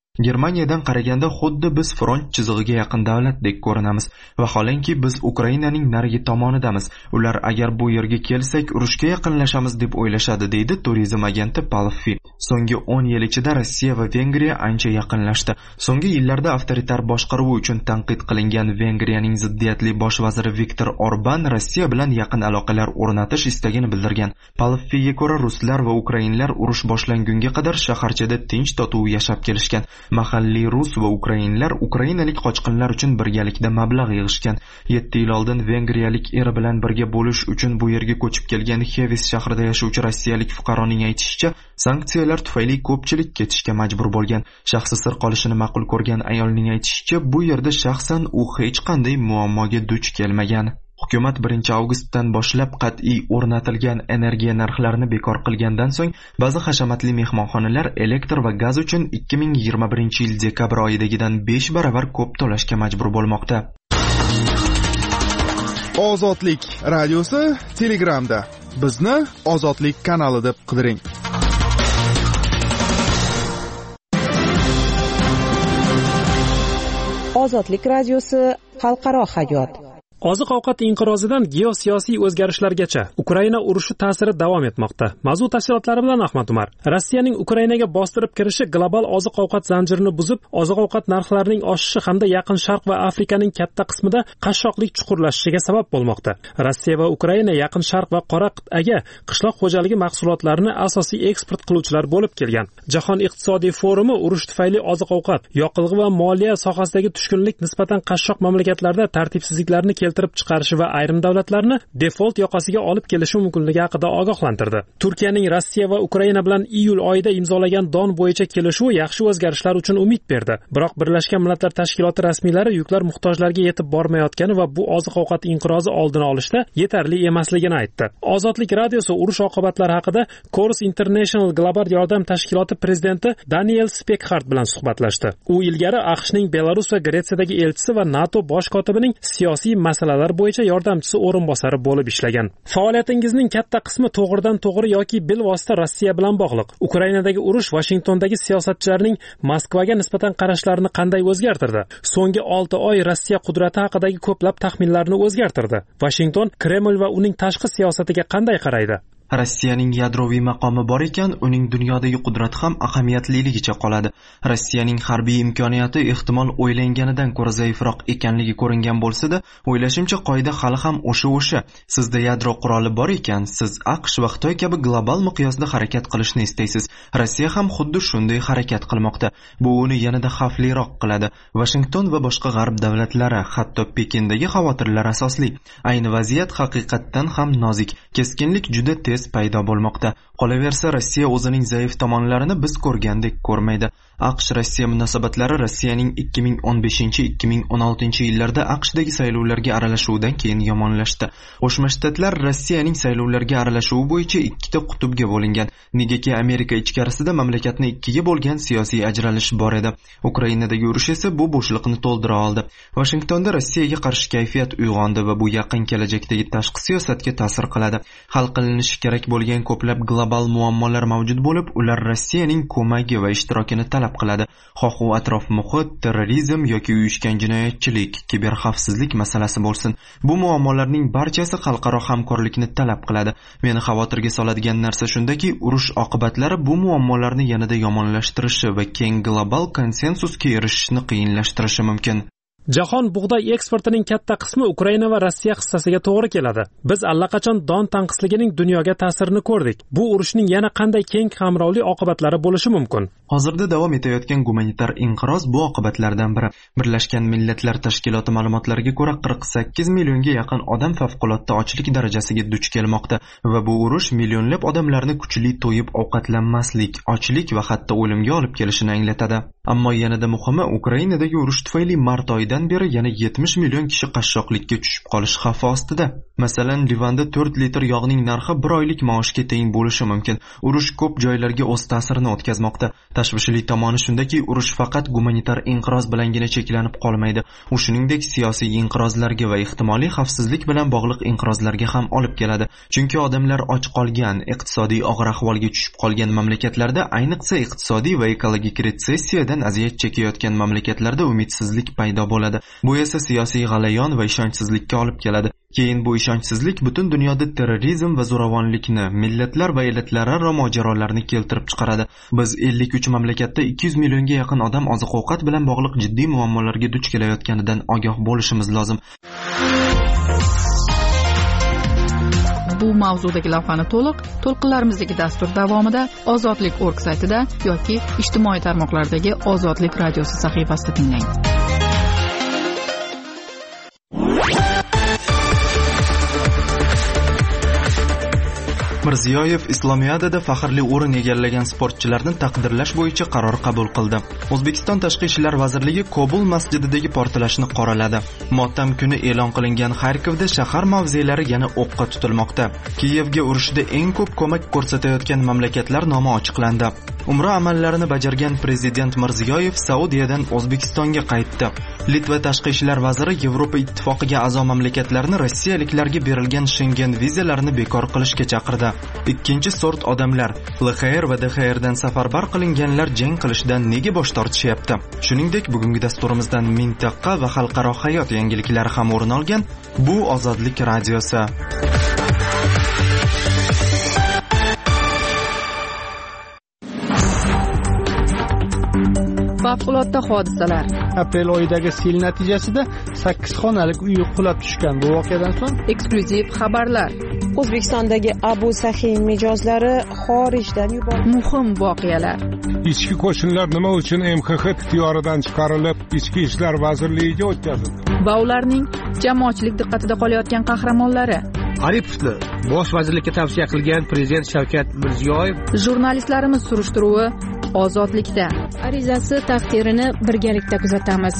Germaniyadan qaraganda xuddi biz front chizig'iga yaqin davlatdek ko'rinamiz. Vaholanki biz Ukrainaning narigi tomonidamiz. Ular agar bu yerga kelsak, urushga yaqinlashamiz deb o'ylashadi, deydi turizm agenti Palfi. So'nggi 10 yil ichida Rossiya va Vengriya ancha yaqinlashdi. So'nggi yillarda avtoritar boshqaruvi uchun tanqid qilingan Vengriyaning ziddiyatli bosh vaziri Viktor Orban Rossiya bilan yaqin aloqalar o'rnatish istagini bildirgan. Palfiga ko'ra, ruslar va ukrainlar urush boshlangunga qadar shaharchada tinch totuv yashab kelishgan. Mahalliy rus va ukrainlar ukrainalik qochqinlar uchun birgalikda mablag' yig'ishgan. 7 yil oldin vengriyalik eri bilan birga bo'lish uchun bu yerga ko'chib kelgan Heves shahrida yashovchi rossiyalik fuqaroning aytishicha, sanksiyalar tufayli ko'pchilik ketishga majbur bo'lgan. Shaxsi sir qolishini ma'qul ko'rgan ayolning aytishicha, bu yerda shaxsan u hech qanday muammoga duch kelmagan. Hukumat 1 avgustdan boshlab qat'iy o'rnatilgan energiya narxlarini bekor qilgandan so'ng ba'zi hashamatli mehmonxonalar elektr va gaz uchun 2021-yil dekabr oyidagidan 5 baravar ko'p to'lashga majbur bo'lmoqda. Ozodlik radiosi Telegramda. Bizni Ozodlik kanali deb qidiring. Ozodlik radiosi xalqaro hayot. Oziq-ovqat inqirozidan geosiyosiy o'zgarishlargacha Ukraina urushi ta'siri davom etmoqda. Mavzu tafsilotlari bilan Ahmad Umar. Rossiyaning Ukrainaga bostirib kirishi global oziq-ovqat zanjirini buzib, oziq-ovqat narxlarining oshishi hamda Yaqin Sharq va Afrikaning katta qismida qashshoqlik chuqurlashishiga sabab bo'lmoqda. Rossiya va Ukraina Yaqin Sharq va Qora qit'aga qishloq xo'jaligi mahsulotlarini asosiy eksport qiluvchilar bo'lib kelgan. Jahon iqtisodiy forumi urush tufayli oziq-ovqat, yoqilg'i va moliya sohasidagi tushkunlik nisbatan qashshoq mamlakatlarda tartibsizliklarni keltirib chiqarishi va ayrim davlatlarni default yoqasiga olib kelishi mumkinligi haqida ogohlantirdi. Turkiyaning Rossiya va Ukraina bilan iyul oyida imzolagan don bo'yicha kelishuv yaxshi o'zgarishlar uchun umid berdi. Biroq Birlashgan Millatlar Tashkiloti rasmiylari yuklar muhtojlarga yetib bormayotgani va bu oziq-ovqat inqirozi oldini olishda yetarli emasligini aytdi. Ozodlik radiosi urush oqibatlari haqida Course International global yordam tashkiloti prezidenti Daniel Spekhart bilan suhbatlashdi. U ilgari AQShning Belarus va Gretsiyadagi elchisi va NATO bosh kotibining siyosiy masalalar bo'yicha yordamchisi o'rinbosari bo'lib ishlagan. Faoliyatingizning katta qismi to'g'ridan-to'g'ri yoki bilvosita Rossiya bilan bog'liq. Ukrainadagi urush Vashingtondagi siyosatchilarning Moskvaga nisbatan qarashlarini qanday o'zgartirdi? So'nggi 6 oy Rossiya qudrati haqidagi ko'plab taxminlarni o'zgartirdi. Vashington Kreml va uning tashqi siyosatiga qanday qaraydi? Rossiyaning yadroviy maqomi bor ekan, uning dunyodagi qudrati ham ahamiyatligicha qoladi. Rossiyaning harbiy imkoniyati ehtimol o'ylanganidan ko'ra zaifroq ekanligi ko'ringan bo'lsa-da, o'ylashimcha qoida hali ham o'sha. Sizda yadro quroli bor ekan, siz AQSh va Xitoy kabi global miqyosda harakat qilishni istaysiz. Rossiya ham xuddi shunday harakat qilmoqda. Bu uni yanada xavfliroq qiladi. Washington va boshqa g'arb davlatlari, hatto Pekindagi xavotirlar asosli. Ayni vaziyat haqiqatdan ham nozik. Keskinlik juda tez paydo bo'lmoqda. Qolaversa, Rossiya o'zining zaif tomonlarini biz ko'rgandek ko'rmaydi. AQSh-Rossiya munosabatlari Rossiyaning 2015-2016 yillarda AQShdagi saylovlarga aralashuvidan keyin yomonlashdi. Qo'shma Shtatlar Rossiyaning saylovlarga aralashuvi bo'yicha ikkita qutbga bo'lingan. Negaki Amerika ichkarisida mamlakatni ikkiga bo'lgan siyosiy ajralish bor edi. Ukrainadagi urush esa bu bo'shliqni to'ldira oldi. Washingtonda Rossiyaga qarshi kayfiyat uyg'ondi va bu yaqin kelajakdagi tashqi siyosatga ta'sir qiladi. Hal qilinishi kerak bo'lgan ko'plab global muammolar mavjud bo'lib, ular Rossiyaning ko'magi va ishtirokini talab qiladi. Xoh u atrof muhit, terrorizm yoki uyushgan jinoyatchilik, kiberxavfsizlik masalasi bo'lsin. Bu muammolarning barchasi xalqaro hamkorlikni talab qiladi. Meni xavotirga soladigan narsa shundaki, urush oqibatlari bu muammolarni yanada yomonlashtirishi va keng global konsensusga erishishni qiyinlashtirishi mumkin. Jahon bug'doy eksportining katta qismi Ukraina va Rossiya hissasiga to'g'ri keladi. Biz allaqachon don tanqisligining dunyoga ta'sirini ko'rdik. Bu urushning yana qanday keng qamrovli oqibatlari bo'lishi mumkin? Hozirda davom etayotgan gumanitar inqiroz bu oqibatlardan biri. Birlashgan Millatlar Tashkiloti ma'lumotlariga ko'ra 48 millionga yaqin odam favqulodda ochlik darajasiga duch kelmoqda va bu urush millionlab odamlarni kuchli to'yib ovqatlanmaslik, ochlik va hatto o'limga olib kelishini anglatadi. Ammo yanada muhimi, Ukrainadagi urush tufayli mart oyida oydan beri yana 70 million kishi qashshoqlikka tushib qolish xavfi ostida. Masalan, Livanda 4 litr yog'ning narxi 1 oylik maoshga teng bo'lishi mumkin. Urush ko'p joylarga o'z ta'sirini o'tkazmoqda. Tashvishli tomoni shundaki, urush faqat gumanitar inqiroz bilangina cheklanib qolmaydi. U shuningdek siyosiy inqirozlarga va ehtimoliy xavfsizlik bilan bog'liq inqirozlarga ham olib keladi. Chunki odamlar och qolgan, iqtisodiy og'ir ahvolga tushib qolgan mamlakatlarda, ayniqsa iqtisodiy va ekologik retsessiyadan aziyat chekayotgan mamlakatlarda umidsizlik paydo bo'ladi. Bu esa siyosiy g'alayon va ishonchsizlikka olib keladi. Keyin bu ishonchsizlik butun dunyoda terrorizm va zo'ravonlikni, millatlar va elatlararo mojarolarni keltirib chiqaradi. Biz 53 mamlakatda 200 millionga yaqin odam oziq-ovqat bilan bog'liq jiddiy muammolarga duch kelayotganidan ogoh bo'lishimiz lozim. Bu mavzudagi lavhani to'lqinlarimizdagi dastur davomida ozodlik.org saytida yoki ijtimoiy tarmoqlardagi Ozodlik radiosi sahifasida tinglang. Mirziyoyev Islomiyadada faxrli o'rin egallagan sportchilarni taqdirlash bo'yicha qaror qabul qildi. O'zbekiston Tashqi ishlar vazirligi Kobul masjididagi portlashni qoraladi. Motam kuni e'lon qilingan Xarkovda shahar mavzelari yana o'qqa tutilmoqda. Kiyevga urushda eng ko'p ko'mak ko'rsatayotgan mamlakatlar nomi ochiqlandi. Umra amallarini bajargan prezident Mirziyoyev Saudiyadan O'zbekistonga qaytdi. Litva tashqi ishlar vaziri Yevropa ittifoqiga a'zo mamlakatlarni rossiyaliklarga berilgan Schengen vizalarini bekor qilishga chaqirdi. Ikkinchi sort odamlar, LXR va DXRdan safarbar qilinganlar jang qilishdan nega bosh tortishyapti? Shuningdek, bugungi dasturimizdan mintaqa va xalqaro hayot yangiliklari ham o'rin olgan. Bu Ozodlik radiosi. Favqulodda hodisalar. Aprel oyidagi sel natijasida 8 xonalik uy qulab tushgan. Bu voqeadan so'ng eksklyuziv xabarlar. O'zbekistondagi Abu Sahiy mijozlari xorijdan yuborildi. Muhim voqealar. Ichki qo'shinlar nima uchun MXX ixtiyoridan chiqarilib, Ichki ishlar vazirligiga o'tkazildi? Va ularning jamoatchilik diqqatida qolayotgan qahramonlari. Aripovni bosh vazirlikka tavsiya qilgan prezident Shavkat Mirziyoyev. Jurnalistlarimiz surishtiruvi Ozodlikda. Arizasi taqdirini birgalikda kuzatamiz.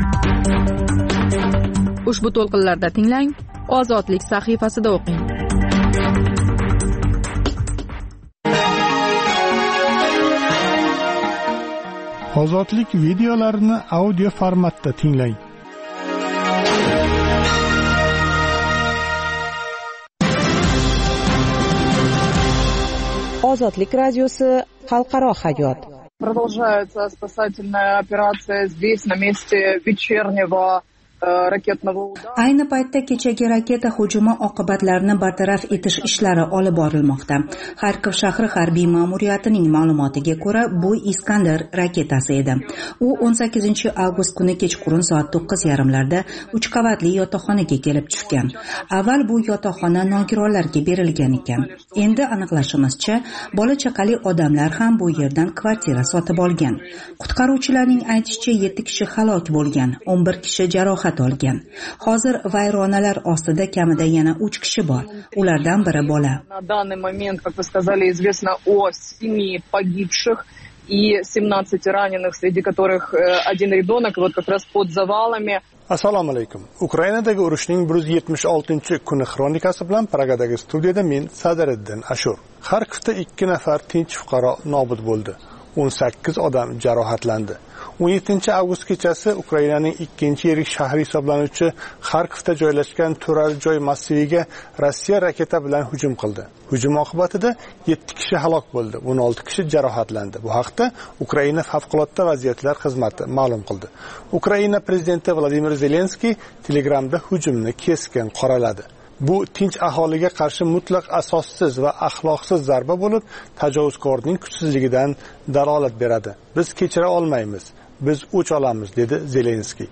Ushbu to'lqinlarda tinglang, Ozodlik sahifasida o'qing. Ozodlik videolarini audio formatda tinglang. Ozodlik radiosi xalqaro hayot. Продолжается спасательная операция здесь, на месте вечернего raketного udara. Ayni paytda kechagi raketa hujumi oqibatlarini bartaraf etish ishlari olib borilmoqda. Xarkov shahri harbiy ma'muriyatining ma'lumotiga ko'ra, bu Iskandar raketasi edi. U 18 avgust kuni kechqurun soat 9:30larda 3 qavatli yotoqxonaga kelib tushgan. Avval bu yotoqxona nogironlarga berilgan ekan. Endi aniqlashimizcha, bola chaqali odamlar ham bu yerdan kvartira sotib olgan. Qutqaruvchilarning aytishicha 7 kishi halok bo'lgan, 11 kishi jarohat olgan. Hozir vayronalar ostida kamida yana 3 kishi bor. Ulardan biri bola. На данный момент, как вы сказали, известно о 7 погибших и 17 раненых, среди которых один ребенок вот как раз под завалами. Assalomu alaykum. Ukrainadagi urushning 176-kuni xronikasi bilan Pragadagi studiyada men Sadiriddin Ashur. Xarkovda 2 nafar tinch fuqaro nobud bo'ldi. 18 odam jarohatlandi. 17 avgust kechasi Ukrainaning ikkinchi yirik shahri hisoblanuvchi Xarkovda joylashgan turar joy massiviga Rossiya raketa bilan hujum qildi. Hujum oqibatida 7 kishi halok bo'ldi, 16 kishi jarohatlandi. Bu haqda Ukraina favqulodda vaziyatlar xizmati ma'lum qildi. Ukraina prezidenti Vladimir Zelenskiy Telegramda hujumni keskin qoraladi. Bu tinch aholiga qarshi mutlaq asossiz va axloqsiz zarba bo'lib, tajovuzkorning kuchsizligidan dalolat beradi. Biz kechira olmaymiz. Biz o'ch olamiz, dedi Zelenskiy.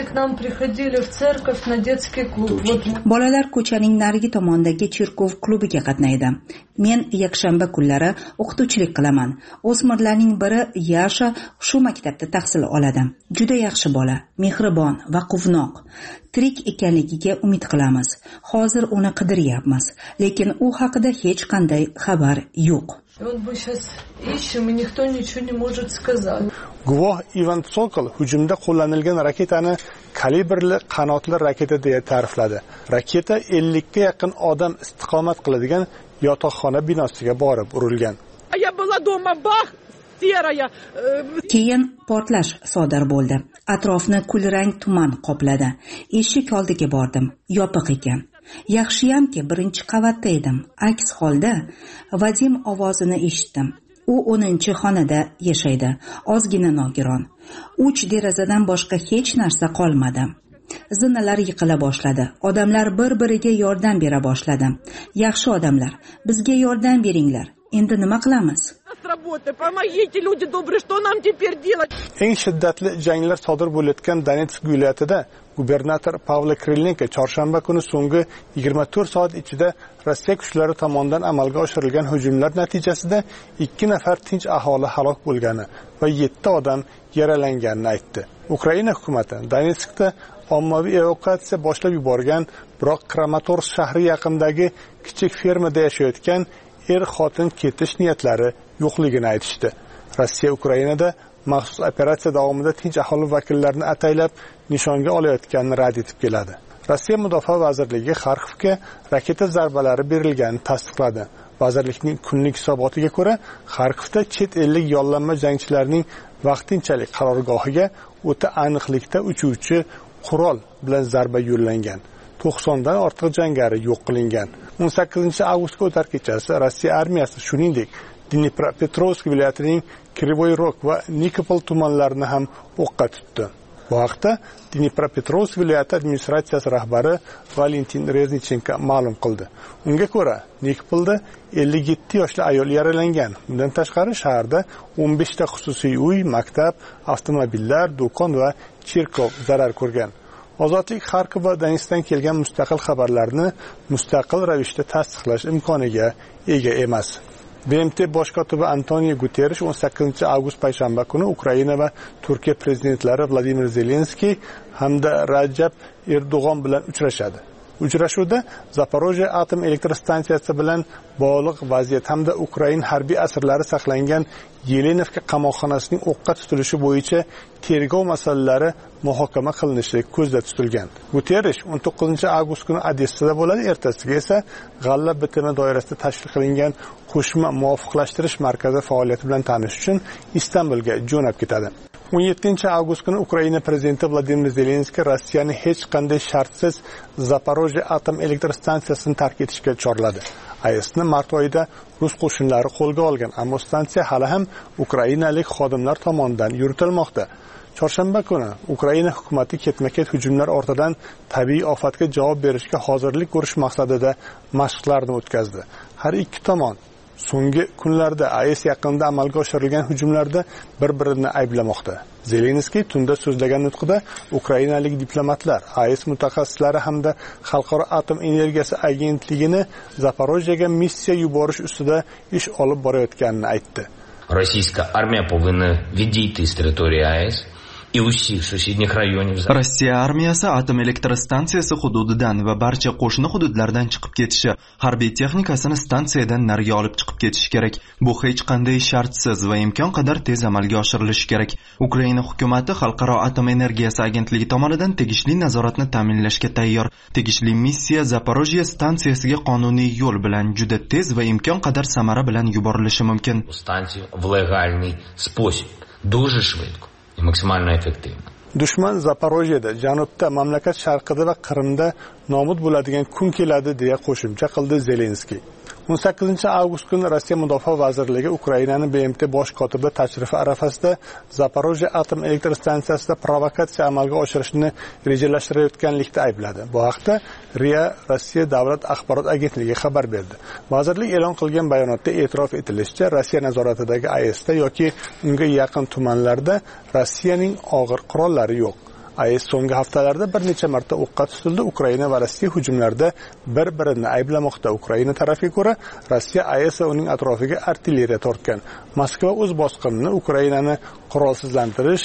Bolalar ko'chaning narigi tomondagi cherkov klubiga qatnaydi. Men yakshanba kunlari o'qituvchilik qilaman. O'smirlarning biri Yasha shu maktabda tahsil oladi. Juda yaxshi bola, mehribon va quvnoq. Tirik ekanligiga umid qilamiz. Hozir uni qidiryapmiz, lekin u haqida hech qanday xabar yo'q. Он бы сейчас ищем, и никто ничего не может сказать. Guvoh Ivan Tsokol hujumda qo'llanilgan raketani kalibrli qanotli raketa deya ta'rifladi. Raketa 50 ga yaqin odam istiqomat qiladigan yotoqxona binosiga borib urilgan. Я была дома, бах! Keyin portlash sodir bo'ldi. Atrofni kulrang tuman qopladi. Eshik oldiga bordim. Yopiq ekan. Yaxshiyamki birinchi qavatda edim. Aks holda Vadim ovozini eshitdim. U 10-xonada yashaydi. Ozgina nogiron. 3 derazadan boshqa hech narsa qolmadi. Zinalar yiqila boshladi. Odamlar bir-biriga yordam bera boshladi. Yaxshi odamlar, bizga yordam beringlar. Endi nima qilamiz? Eng shiddatli janglar sodir bo'layotgan Donetsk viloyatida gubernator Pavlo Krylenko chorshanba kuni so'nggi 24 soat ichida Rossiya kuchlari tomonidan amalga oshirilgan hujumlar natijasida 2 nafar tinch aholi halok bo'lgani va 7 odam yaralanganini aytdi. Ukraina hukumati Donetskda ommaviy evakuatsiya boshlab yuborgan, biroq Kramatorsk shahri yaqinidagi kichik fermada yashayotgan xotin ketish niyatlari yo'qligini aytishdi. Rossiya Ukrainada maxsus operatsiya davomida tinch aholi vakillarini ataylab nishonga olayotganini rad etib keladi. Rossiya Mudofaa vazirligi Xarkovga raketa zarbalari berilganini tasdiqladi. Vazirlikning kunlik hisobotiga ko'ra, Xarkovda chet ellik yollanma jangchilarning vaqtinchalik qarorgohiga o'ta aniqlikda uchuvchi qurol bilan zarba yo'llangan. 90 dan ortiq jangari yo'q qilingan. 18 avgustga o'tar kechasi Rossiya armiyasi shuningdek Dnipropetrovsk viloyatining Krivoy Rog va Nikopol tumanlarini ham o'qqa tutdi. Bu haqda Dnipropetrovsk viloyati administratsiyasi rahbari Valentin Reznichenko ma'lum qildi. Unga ko'ra, Nikopolda 57 yoshli ayol yaralangan. Bundan tashqari shaharda 15 ta xususiy uy, maktab, avtomobillar, do'kon va cherkov zarar ko'rgan. Ozodlik Xarkov va Donetskdan kelgan mustaqil xabarlarni mustaqil ravishda tasdiqlash imkoniga ega emas. BMT bosh kotibi Antonio Guterres 18 avgust payshanba kuni Ukraina va Turkiya prezidentlari Vladimir Zelenskiy hamda Rajab Erdo'g'on bilan uchrashadi. Uchrashuvda Zaporojye atom elektr stansiyasi bilan bog'liq vaziyat hamda Ukraina harbiy asirlari saqlangan Yelenovka qamoqxonasining o'qqa tutilishi bo'yicha tergov masalalari muhokama qilinishi ko'zda tutilgan. Guterres 19 avgust kuni Odessada bo'ladi, ertasiga esa G'alla bitimi doirasida tashkil qilingan qo'shma muvofiqlashtirish markazi faoliyati bilan tanishish uchun Istanbulga jo'nab ketadi. 17 avgust kuni Ukraina prezidenti Vladimir Zelenskiy Rossiyani hech qanday shartsiz Zaporojye atom elektr stansiyasini tark etishga chorladi. AESni mart oyida rus qo'shinlari qo'lga olgan, ammo stansiya hali ham ukrainalik xodimlar tomonidan yuritilmoqda. Chorshanba kuni Ukraina hukumatı ketma-ket hujumlar ortidan tabiiy ofatga javob berishga hozirlik ko'rish maqsadida mashqlarni o'tkazdi. Har ikki tomon so'nggi kunlarda AES yaqinida amalga oshirilgan hujumlarda bir-birini ayblamoqda. Zelenskiy tunda so'zlagan nutqida ukrainalik diplomatlar, AES mutaxassislari hamda Xalqaro atom energiyasi agentligini Zaporojyega missiya yuborish ustida ish olib borayotganini aytdi. Российская армия повинна відійти з території АЕС и усіх сусідніх районів. Rossiya armiyasi atom elektr stansiyasi hududidan va barcha qo'shni hududlardan chiqib ketishi, harbiy texnikasini stansiyadan nariga olib chiqib ketishi kerak. Bu hech qanday shartsiz va imkon qadar tez amalga oshirilishi kerak. Ukraina hukumatı Xalqaro atom energiyasi agentligi tomonidan tegishli nazoratni ta'minlashga tayyor. Tegishli missiya Zaporojye stansiyasiga qonuniy yo'l bilan juda tez va imkon qadar samara bilan yuborilishi mumkin. Станцію в легальний спосіб, дуже швидко і максимально ефективно. Dushman Zaporojyeda, janubda, mamlakat sharqida va Qrimda nobud bo'ladigan kun keladi deya qo'shimcha qildi Zelenskiy. 18 avgust kuni Rossiya Mudofaa vazirligi Ukrainani BMT bosh kotibi tashrifi arafasida Zaporojye atom elektr stansiyasida provokatsiya amalga oshirishni rejalashtirayotganlikda aybladi. Bu haqda RIA Rossiya davlat axborot agentligi xabar berdi. Vazirlik e'lon qilgan bayonotda e'tirof etilishicha, Rossiya nazoratidagi AESda yoki unga yaqin tumanlarda Rossiyaning og'ir qurollari yo'q. AES so'nggi haftalarda bir necha marta o'qqa tutildi. Ukraina va Rossiya hujumlarda bir-birini ayblamoqda. Ukraina tarafiga ko'ra, Rossiya AES va uning atrofiga artilleriya tortgan. Moskva o'z bosqinini Ukrainani qurolsizlantirish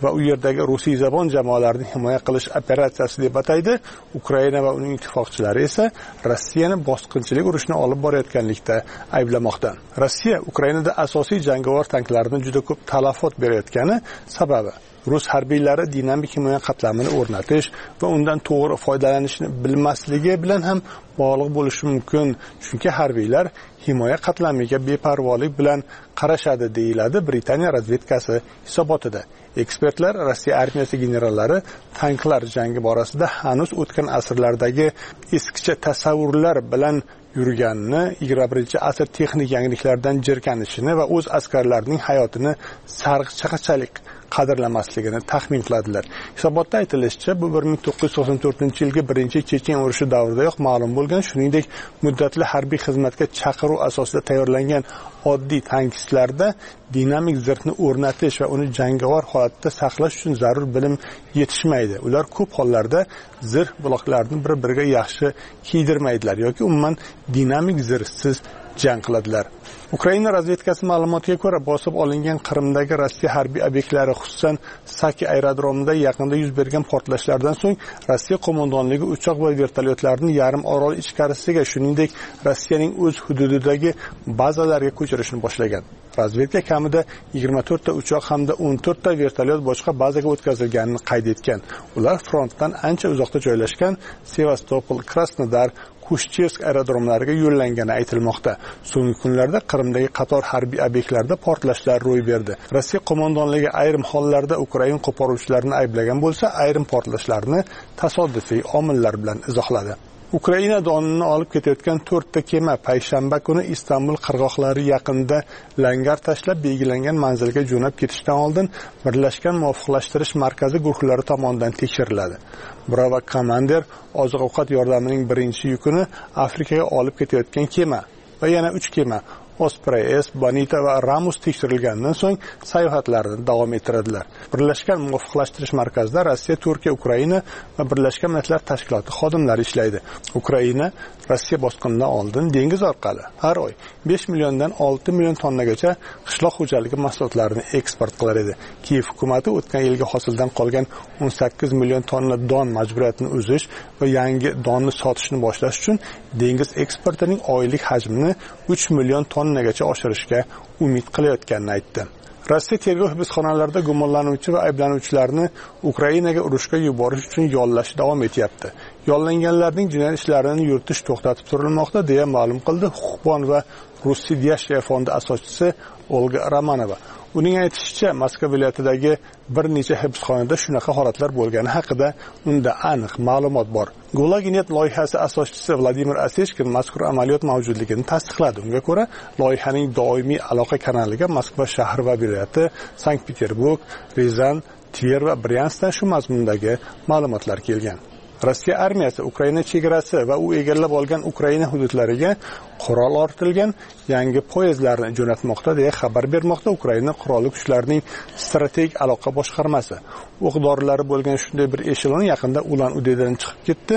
va u yerdagi rusiyzabon jamoalarni himoya qilish operatsiyasi deb ataydi. Ukraina va uning ittifoqchilari esa Rossiyani bosqinchilik urushini olib borayotganlikda ayblamoqda. Rossiya Ukrainada asosiy jangovar tanklarni juda ko'p talafot berayotgani sababi rus harbiylari dinamik himoya qatlamini o'rnatish va undan to'g'ri foydalanishni bilmasligi bilan ham bog'liq bo'lishi mumkin. Chunki harbiylar himoya qatlamiga beparvolik bilan qarashadi, deyiladi Britaniya razvedkasi hisobotida. Ekspertlar Rossiya armiyasi generallari tanklar jangi borasida hanuz o'tgan asrlardagi eskicha tasavvurlar bilan yurganini, 21-asr texnik yangiliklardan jirkanishini va o'z askarlarining hayotini sarg'ichaqachalik qadrlamasligini taxmin qiladilar. Hisobotda aytilishicha, bu 1994-yilgi birinchi Chechen urushi davridayoq ma'lum bo'lgan, shuningdek muddatli harbiy xizmatga chaqiruv asosida tayyorlangan oddiy tankistlarda dinamik zirhni o'rnatish va uni jangovar holatda saqlash uchun zarur bilim yetishmaydi. Ular ko'p hollarda zirh bloklarini bir-biriga yaxshi kiydirmaydilar yoki umuman dinamik zirhsiz jang qiladilar. Ukraina razvedkasi ma'lumotiga ko'ra, bosib olingan Qrimdagi Rossiya harbiy obyektlari, xususan Saki aerodromida yaqinda yuz bergan portlashlardan so'ng Rossiya qo'mondonligi uchoq va vertolyotlarni yarim orol ichkarisiga, shuningdek Rossiyaning o'z hududidagi bazalarga ko'chirishni boshlagan. Razvedka kamida 24 ta uchoq hamda 14 ta vertolyot boshqa bazaga o'tkazilganini qayd etgan. Ular frontdan ancha uzoqda joylashgan Sevastopol, Krasnodar, Kushchevsk aerodromlariga yo'llangani aytilmoqda. So'nggi kunlarda Qrimdagi qator harbiy obyektlarda portlashlar ro'y berdi. Rossiya qo'mondonligi ayrim hollarda Ukraina qo'poruvchilarini ayblagan bo'lsa, ayrim portlashlarni tasodifiy omillar bilan izohladi. Ukraina donini olib ketayotgan 4 ta kema payshanba kuni Istanbul qirg'oqlari yaqinida langar tashlab belgilangan manzilga jo'nab ketishdan oldin Birlashgan muvofiqlashtirish markazi guruhlari tomonidan tekshiriladi. Bravo Commander oziq-ovqat yordamining birinchi yukini Afrikaga olib ketayotgan kema va yana 3 kema Osprey S, Bonita va Ramus tekshirilgandan so'ng sayohatlarini davom ettiradilar. Birlashgan muvofiqlashtirish markazida Rossiya, Turkiya, Ukraina va Birlashgan Millatlar Tashkiloti xodimlari ishlaydi. Ukraina Rossiya bosqinidan oldin dengiz orqali har oy 5 milliondan 6 million tonnagacha qishloq xo'jaligi mahsulotlarini eksport qilar edi. Kiyev hukumatı o'tgan yilgi hosildan qolgan 18 million tonna don majburiyatini uzish va yangi donni sotishni boshlash uchun dengiz eksportining oylik hajmini 3 million tonnagacha oshirishga umid qilayotganini aytdi. Rossiya tergov hibsxonalarida gumonlanuvchi va ayblanuvchilarni Ukrainaga urushga yuborish uchun yollash davom etyapti. Yollanganlarning jinoyat ishlarini yuritish to'xtatib turilmoqda, deya ma'lum qildi Huquqbon va Rossiyashiya fondi asoschisi Olga Romanova. Uning aytishicha, Moskva viloyatidagi bir necha hibsxonada shunaqa holatlar bo'lgani haqida unda aniq ma'lumot bor. Gulaginet loyihasi asoschisi Vladimir Asechkin mazkur amaliyot mavjudligini tasdiqladi. Unga ko'ra, loyihaning doimiy aloqa kanaliga Moskva shahri va viloyati, Sankt-Peterburg, Rizan, Tver va Bryanskdan shu mazmundagi ma'lumotlar kelgan. Rossiya armiyasi Ukraina chegarasi va u egallab olgan Ukraina hududlariga qurol ortilgan yangi poyezdlarni jo'natmoqda, deya xabar bermoqda Ukraina qurolli kuchlarining strategik aloqa boshqarmasi. O'q dorilari bo'lgan shunday bir eshelon yaqinda Ulan-Udedan chiqib ketdi.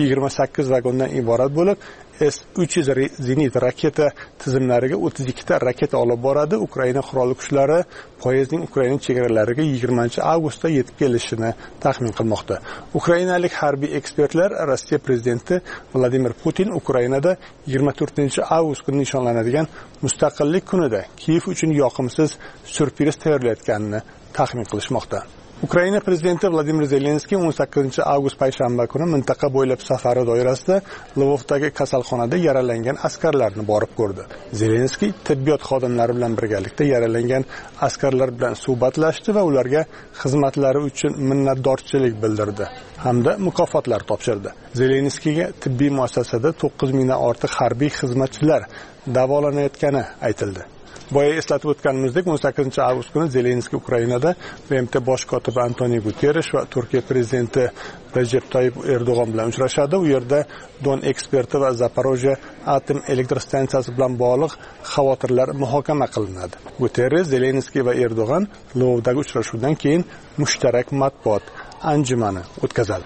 28 vagondan iborat bo'lib, S-300 zenit raketa tizimlariga 32 ta raketa olib boradi. Ukraina qurolli kuchlari poyezdning Ukraina chegaralariga 20-avgustda yetib kelishini taxmin qilmoqda. Ukrainalik harbiy ekspertlar Rossiya prezidenti Vladimir Putin Ukrainada 24-avgust kuni nishonlanadigan mustaqillik kunida Kiyev uchun yoqimsiz syurpriz tayyorlayotganini taxmin qilishmoqda. Ukraina prezidenti Vladimir Zelenskiy 18-avgust payshanba kuni mintaqa bo'ylab safari doirasida Lvovdagi kasalxonada yaralangan askarlarni borib ko'rdi. Zelenskiy tibbiyot xodimlari bilan birgalikda yaralangan askarlar bilan suhbatlashdi va ularga xizmatlari uchun minnatdorchilik bildirdi hamda mukofotlar topshirdi. Zelenskiyga tibbiy muassasada 9 mingdan ortiq harbiy xizmatchilar davolanayotgani aytildi. Boya eslatib o'tganimizdek, 18-avgust kuni Zelenskiy Ukrainada BMT bosh kotibi Antoniy Guterres va Turkiya prezidenti Recep Tayyip Erdo'g'on bilan uchrashadi. U yerda Don eksperti va Zaporojye atom elektrostansiyasi bilan bog'liq xavotirlar muhokama qilinadi. Guterres, Zelenskiy va Erdo'g'on Lvovdagi uchrashuvdan keyin mushtarak matbuot anjumani o'tkazadi.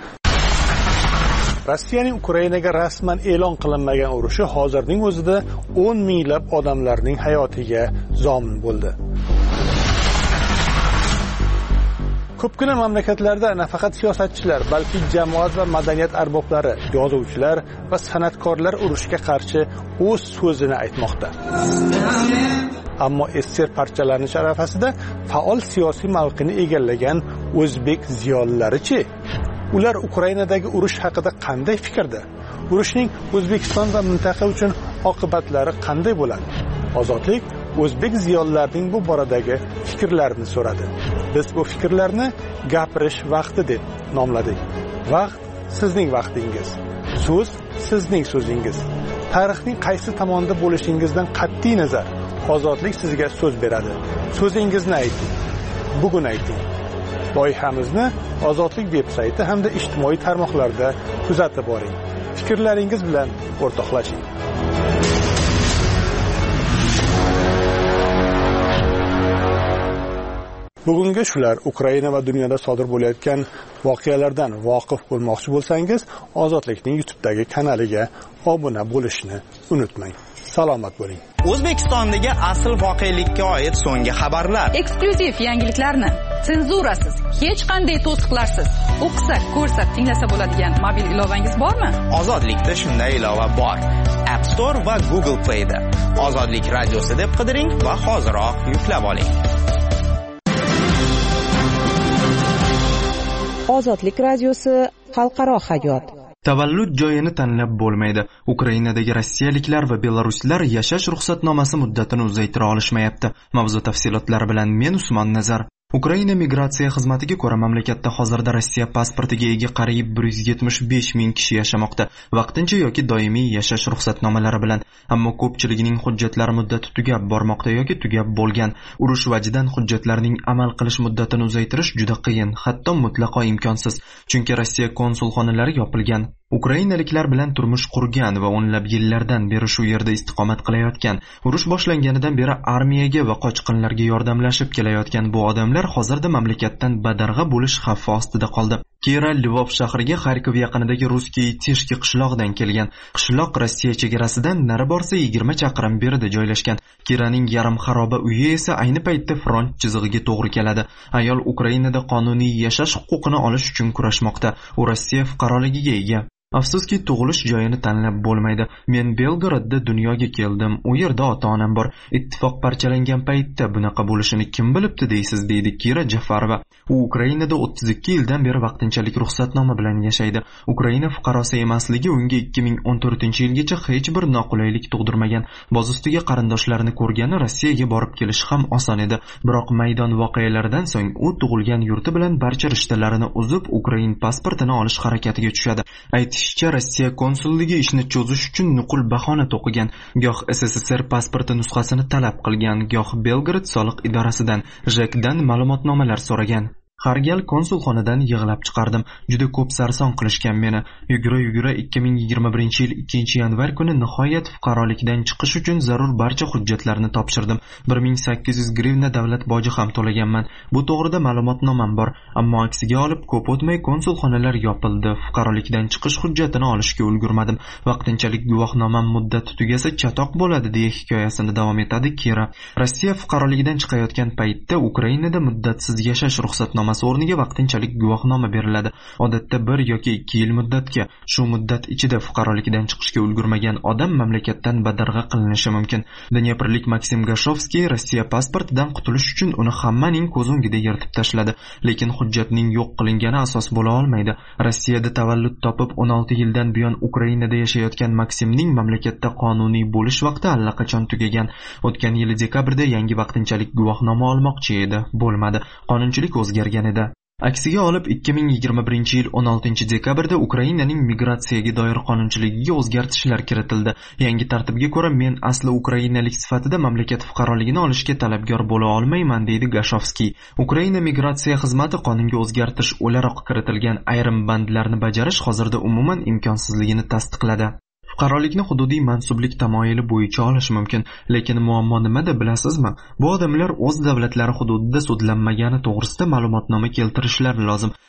Rossiyaning Ukrainaga rasman e'lon qilinmagan urushi hozirning o'zida 10 minglab odamlarning hayotiga zomin bo'ldi. Ko'pgina mamlakatlarda nafaqat siyosatchilar, balki jamoat va madaniyat arboblari, yozuvchilar va san'atkorlar urushga qarshi o'z so'zini aytmoqda. Ammo SSR parchalanish arafasida faol siyosiy mavqeni egallagan o'zbek ziyolilari-chi? Ular Ukrainadagi urush haqida qanday fikrda? Urushning O'zbekiston va mintaqa uchun oqibatlari qanday bo'ladi? Ozodlik o'zbek ziyolilarining bu boradagi fikrlarini so'radi. Biz bu fikrlarni gapirish vaqti deb nomladik. Vaqt sizning vaqtingiz. So'z sizning so'zingiz. Tarixning qaysi tomonda bo'lishingizdan qat'iy nazar ozodlik sizga so'z beradi. So'zingizni ayting. Bugun ayting. Loyihamizni Ozodlik veb-sayti hamda ijtimoiy tarmoqlarda kuzatib boring. Fikrlaringiz bilan o'rtoqlashing. Bugungi shular. Ukraina va dunyoda sodir bo'layotgan voqealardan voqif bo'lmoqchi bo'lsangiz, Ozodlikning YouTube'dagi kanaliga obuna bo'lishni unutmang. Salomat bo'ling. O'zbekistondagi asl voqelikka oid so'nggi xabarlar, eksklyuziv yangiliklarni senzurasiz, hech qanday to'siqlarsiz o'qisak, ko'rsak, tinglasa bo'ladigan mobil ilovangiz bormi? Ozodlikda shunday ilova bor. App Store va Google Play'da Ozodlik radiosi deb qidiring va hoziroq yuklab oling. Ozodlik radiosi xalqaro hayot. Tavallud joyini tanlab bo'lmaydi. Ukrainadagi rossiyaliklar va belaruslar yashash ruxsatnomasi muddatini uzaytira olishmayapti. Mavzu tafsilotlari bilan men Usmon Nazar. Ukraina migratsiya xizmatiga ko'ra mamlakatda hozirda Rossiya pasportiga ega qariyb 175 ming kishi yashamoqda, vaqtincha yoki doimiy yashash ruxsatnomalari bilan. Ammo ko'pchiligining hujjatlari muddati tugab bormoqda yoki tugab bo'lgan. Urush vajidan hujjatlarning amal qilish muddatini uzaytirish juda qiyin, hatto mutlaqo imkonsiz, chunki Rossiya konsulxonalari yopilgan. Ukrainaliklar bilan turmush qurgan va o'nlab yillardan beri shu yerda istiqomat qilayotgan, urush boshlanganidan beri armiyaga va qochqinlarga yordamlashib kelayotgan bu odamlar hozirda mamlakatdan badarg'a bo'lish xavfi ostida qoldi. Kira Lvov shahriga Xarkov yaqinidagi Ruskiy Tishki qishlog'idan kelgan. Qishloq Rossiya chegarasidan nari borsa 20 chaqirim berida joylashgan. Kiraning yarim xaroba uyi esa ayni paytda front chizig'iga to'g'ri keladi. Ayol Ukrainada qonuniy yashash huquqini olish uchun kurashmoqda. U Rossiya fuqaroligiga ega. Afsuski tug'ilish joyini tanlab bo'lmaydi. Men Belgradda dunyoga keldim. U yerda ota-onam bor. Ittifoq parchalangan paytda bunaqa bo'lishini kim bilibdi deysiz, deydi Kira Jafarova. U Ukrainada 32 yildan beri vaqtinchalik ruxsatnoma bilan yashaydi. Ukraina fuqarosi emasligi unga 2014-yilgacha hech bir noqulaylik tug'dirmagan. Boz ustiga qarindoshlarini ko'rgani Rossiyaga borib kelish ham oson edi. Biroq maydon voqealaridan so'ng u tug'ilgan yurti bilan barcha rishtalarini uzib, Ukrain pasportini olish harakatiga tushadi. Aytishicha, Rossiya konsulligi ishni cho'zish uchun nuqul bahona to'qigan. Goh SSSR pasporti nusxasini talab qilgan, goh Belgrad soliq idorasidan, JEKdan ma'lumotnomalar so'ragan. Har gal konsulxonadan yig'lab chiqardim. Juda ko'p sarson qilishgan meni. Yugura 2021-yil 2-yanvar kuni nihoyat fuqarolikdan chiqish uchun zarur barcha hujjatlarni topshirdim. 1800 grivna davlat boji ham to'laganman. Bu to'g'rida ma'lumotnomam bor, ammo aksiga olib ko'p o'tmay konsulxonalar yopildi. Fuqarolikdan chiqish hujjatini olishga ulgurmadim. Vaqtinchalik guvohnomam muddati tugasa chatoq bo'ladi, deya hikoyasini davom etadi Kira. Rossiya fuqaroligidan chiqayotgan paytda Ukrainada muddatsiz yashash ruxsatnomasi o'rniga vaqtinchalik guvohnoma beriladi. Odatda 1 yoki 2 yil muddatga. Shu muddat ichida fuqaroligidan chiqishga ulgurmagan odam mamlakatdan badarg'a qilinishi mumkin. Dnyeprlik Maksim Gashovskiy Rossiya pasportidan qutulish uchun uni hammaning ko'z o'ngida yirtib tashladi, lekin hujjatning yo'q qilingani asos bo'la olmaydi. Rossiyada tavallud topib 16 yildan buyon Ukrainada yashayotgan Maksimning mamlakatda qonuniy bo'lish vaqti allaqachon tugagan. O'tgan yil dekabrda yangi vaqtinchalik guvohnoma olmoqchi edi, bo'lmadi. Qonunchilik o'zgargan edi. Aksiga olib 2021-yil 16-dekabrda Ukrainaning migratsiyaga doir qonunchiligiga o'zgartishlar kiritildi. Yangi tartibga ko'ra men asli ukrainalik sifatida mamlakat fuqaroligini olishga talabgor bo'la olmayman, deydi Gashovskiy. Ukraina migratsiya xizmati qonunga o'zgartirish o'laroq kiritilgan ayrim bandlarni bajarish hozirda umuman imkonsizligini tasdiqladi. Fuqarolikni hududiy mansublik tamoyili bo'yicha olish mumkin, lekin muammo nimada bilasizmi? Bu odamlar o'z davlatlari hududida sudlanmagani to'g'risida ma'lumotnoma keltirishlari lozim.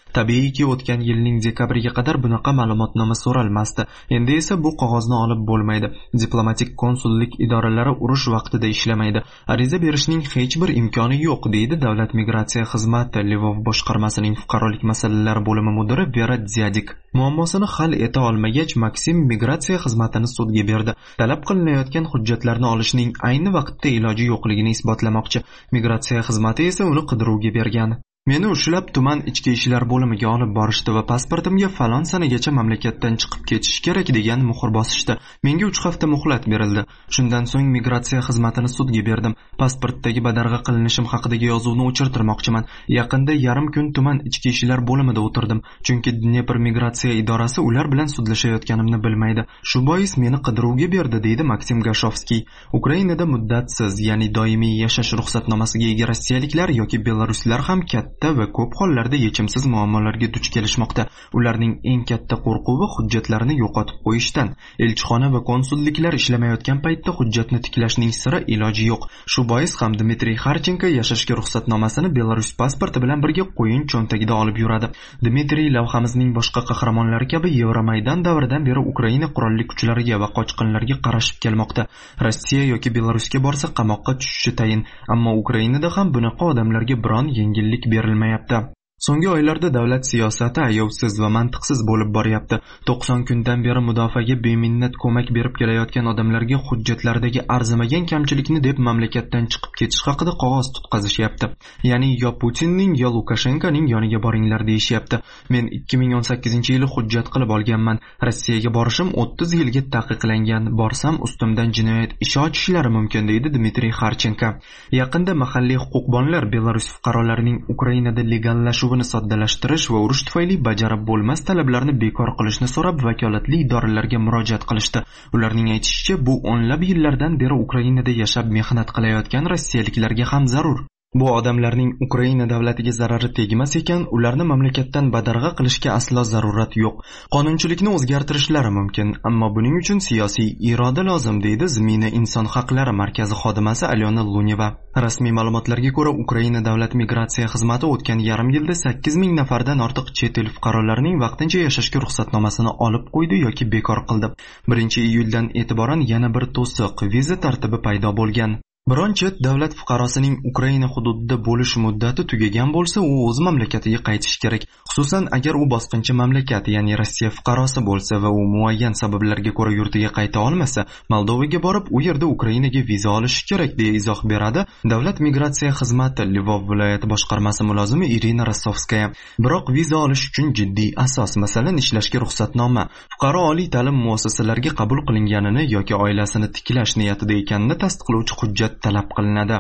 Tabiiyki, o'tgan yilning dekabriga qadar bunaqa ma'lumotnoma so'ralmasdi. Endi esa bu qog'ozni olib bo'lmaydi. Diplomatik konsullik idoralari urush vaqtida ishlamaydi. Ariza berishning hech bir imkoni yo'q, deydi Davlat migratsiya xizmati Lvov boshqarmasining fuqarolik masalalari bo'limi mudiri Vera Dziadik. Muammosini hal eta olmagach, Maksim migratsiya xizmatini sudga berdi. Talab qilinayotgan hujjatlarni olishning ayni vaqtda iloji yo'qligini isbotlamoqchi. Migratsiya xizmati esa uni qidiruvga bergan. Meni ushlab tuman ichki ishlar bo'limiga olib borishdi va pasportimga falon sanagacha mamlakatdan chiqib ketish kerak degan muhr bosishdi. Menga 3 hafta muhlat berildi. Shundan so'ng migratsiya xizmatini sudga berdim. Pasportdagi badarg'a qilinishim haqidagi yozuvni o'chirtirmoqchiman. Yaqinda yarim kun tuman ichki ishlar bo'limida o'tirdim, chunki Dnepr migratsiya idorasi ular bilan sudlashayotganimni bilmaydi. Shu bois meni qidiruvga berdi, deydi Maksim Gashovskiy. Ukrainada muddatsiz, ya'ni doimiy yashash ruxsatnomasiga ega rossiyaliklar yoki belaruslar ham va ko'p hollarda yechimsiz muammolarga duch kelishmoqda. Ularning eng katta qo'rquvi hujjatlarini yo'qotib qo'yishdan. Elchixona va konsulliklar ishlamayotgan paytda hujjatni tiklashning sira iloji yo'q. Shu bois ham Dmitriy Harchenko yashashga ruxsatnomasini Belarus pasporti bilan birga qo'yin cho'ntagida olib yuradi. Dmitriy lavhamizning boshqa qahramonlari kabi Yevromaydan davridan beri Ukraina qurolli kuchlariga va qochqinlarga qarashib kelmoqda. Rossiya yoki Belarusga borsa qamoqqa tushishi tayin, ammo Ukrainada ham bunaqa odamlarga biron yengillik berilmayapti. So'nggi oylarda davlat siyosati ayovsiz va mantiqsiz bo'lib boryapti. 90 kundan beri mudofaaga beminnat ko'mak berib kelayotgan odamlarga hujjatlardagi arzimagan kamchilikni deb mamlakatdan chiqib ketish haqida qog'oz tutqazishyapti. Ya'ni yo Putinning yo Lukashenkoning yoniga boringlar deyishyapti. Men 2018-yili hujjat qilib olganman. Rossiyaga borishim 30 yilga taqiqlangan. Borsam ustimdan jinoyat ishi ochishlari mumkin, deydi Dmitriy Harchenko. Yaqinda mahalliy huquqbonlar Belarus fuqarolarining Ukrainada legallashuv soddalashtirish va urush tufayli bajarib bo'lmas talablarni bekor qilishni so'rab vakolatli idoralarga murojaat qilishdi. Ularning aytishicha, bu o'nlab yillardan beri Ukrainada yashab mehnat qilayotgan rossiyaliklarga ham zarur. Bu odamlarning Ukraina davlatiga zarari tegmas ekan, ularni mamlakatdan badarg'a qilishga aslo zarurat yo'q. Qonunchilikni o'zgartirishlari mumkin, ammo buning uchun siyosiy iroda lozim, deydi Zmina inson haqlari markazi xodimasi Alyona Luneva. Rasmiy ma'lumotlarga ko'ra, Ukraina davlat migratsiya xizmati o'tgan yarim yilda 8000 nafardan ortiq chet el fuqarolarining vaqtincha yashashga ruxsatnomasini olib qo'ydi yoki bekor qildi. 1-iyuldan e'tiboran yana bir to'siq viza tartibi paydo bo'lgan. Biron chet davlat fuqarosining Ukraina hududida bo'lish muddati tugagan bo'lsa, u o'z mamlakatiga qaytishi kerak. Xususan, agar u bosqinchi mamlakat, ya'ni Rossiya fuqarosi bo'lsa va u muayyan sabablarga ko'ra yurtiga qayta olmasa, Moldovaga borib, u yerda Ukrainaga viza olishi kerak, deya izoh beradi Davlat migratsiya xizmati Lvov viloyati boshqarmasi mulozimi Irina Rossovskaya. Biroq viza olish uchun jiddiy asos, masalan, ishlashga ruxsatnoma, fuqaro oliy ta'lim muassasalariga qabul qilinganini yoki oilasini tiklash niyatida ekanini tasdiqlovchi hujjat talab qilinadi.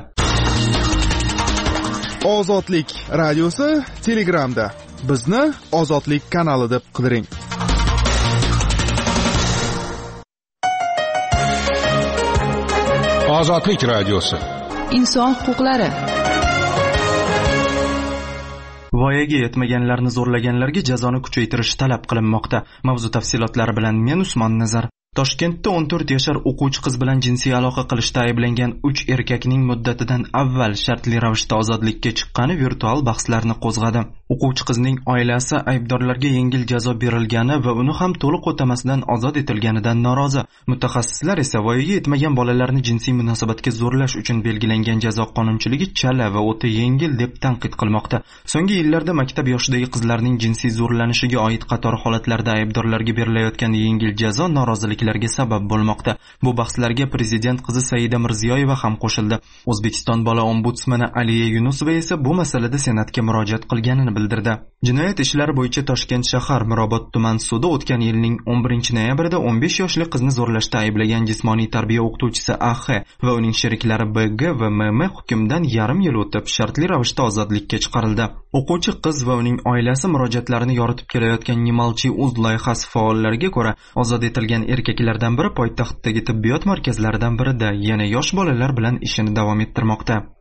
Ozodlik radiosi Telegramda. Bizni Ozodlik kanali deb qidiring. Ozodlik radiosi. Inson huquqlari. Voyaga yetmaganlarni zo'rlaganlarga jazoni kuchaytirish talab qilinmoqda. Mavzu tafsilotlari bilan men Usmon Nazar. Toshkentda 14 yashar o'quvchi qiz bilan jinsiy aloqa qilishda ayblangan 3 erkakning muddatidan avval shartli ravishda ozodlikka chiqqani virtual bahslarni qo'zg'adi. O'quvchi qizning oilasi aybdorlarga yengil jazo berilgani va uni ham to'liq o'tamasdan ozod etilganidan norozi. Mutaxassislar esa voyaga yetmagan bolalarni jinsiy munosabatga zo'rlash uchun belgilangan jazo qonunchiligi chala va o'ta yengil deb tanqid qilmoqda. So'nggi yillarda maktab yoshidagi qizlarning jinsiy zo'rlanishiga oid qator holatlarda aybdorlarga berilayotgan yengil jazo noroziliklarga sabab bo'lmoqda. Bu bahslarga prezident qizi Saida Mirziyoyeva ham qo'shildi. O'zbekiston bola ombudsmani Aliya Yunusova esa bu masalada senatga murojaat qilganini bildirdi. Jinoyat ishlari bo'yicha Toshkent shahar Mirobod tuman sudi o'tgan yilning 11-noyabrida 15 yoshli qizni zo'rlashda ayblagan jismoniy tarbiya o'qituvchisi AX va uning sheriklari BG va MM hukmdan yarim yil o'tib shartli ravishda ozodlikka chiqarildi. O'quvchi qiz va uning oilasi murojaatlarini yoritib kelayotgan Nimalchi uz loyihasi faollariga ko'ra, ozod etilgan erkaklardan biri poytaxtdagi tibbiyot markazlaridan birida yana yosh bolalar bilan ishini davom ettirmoqda.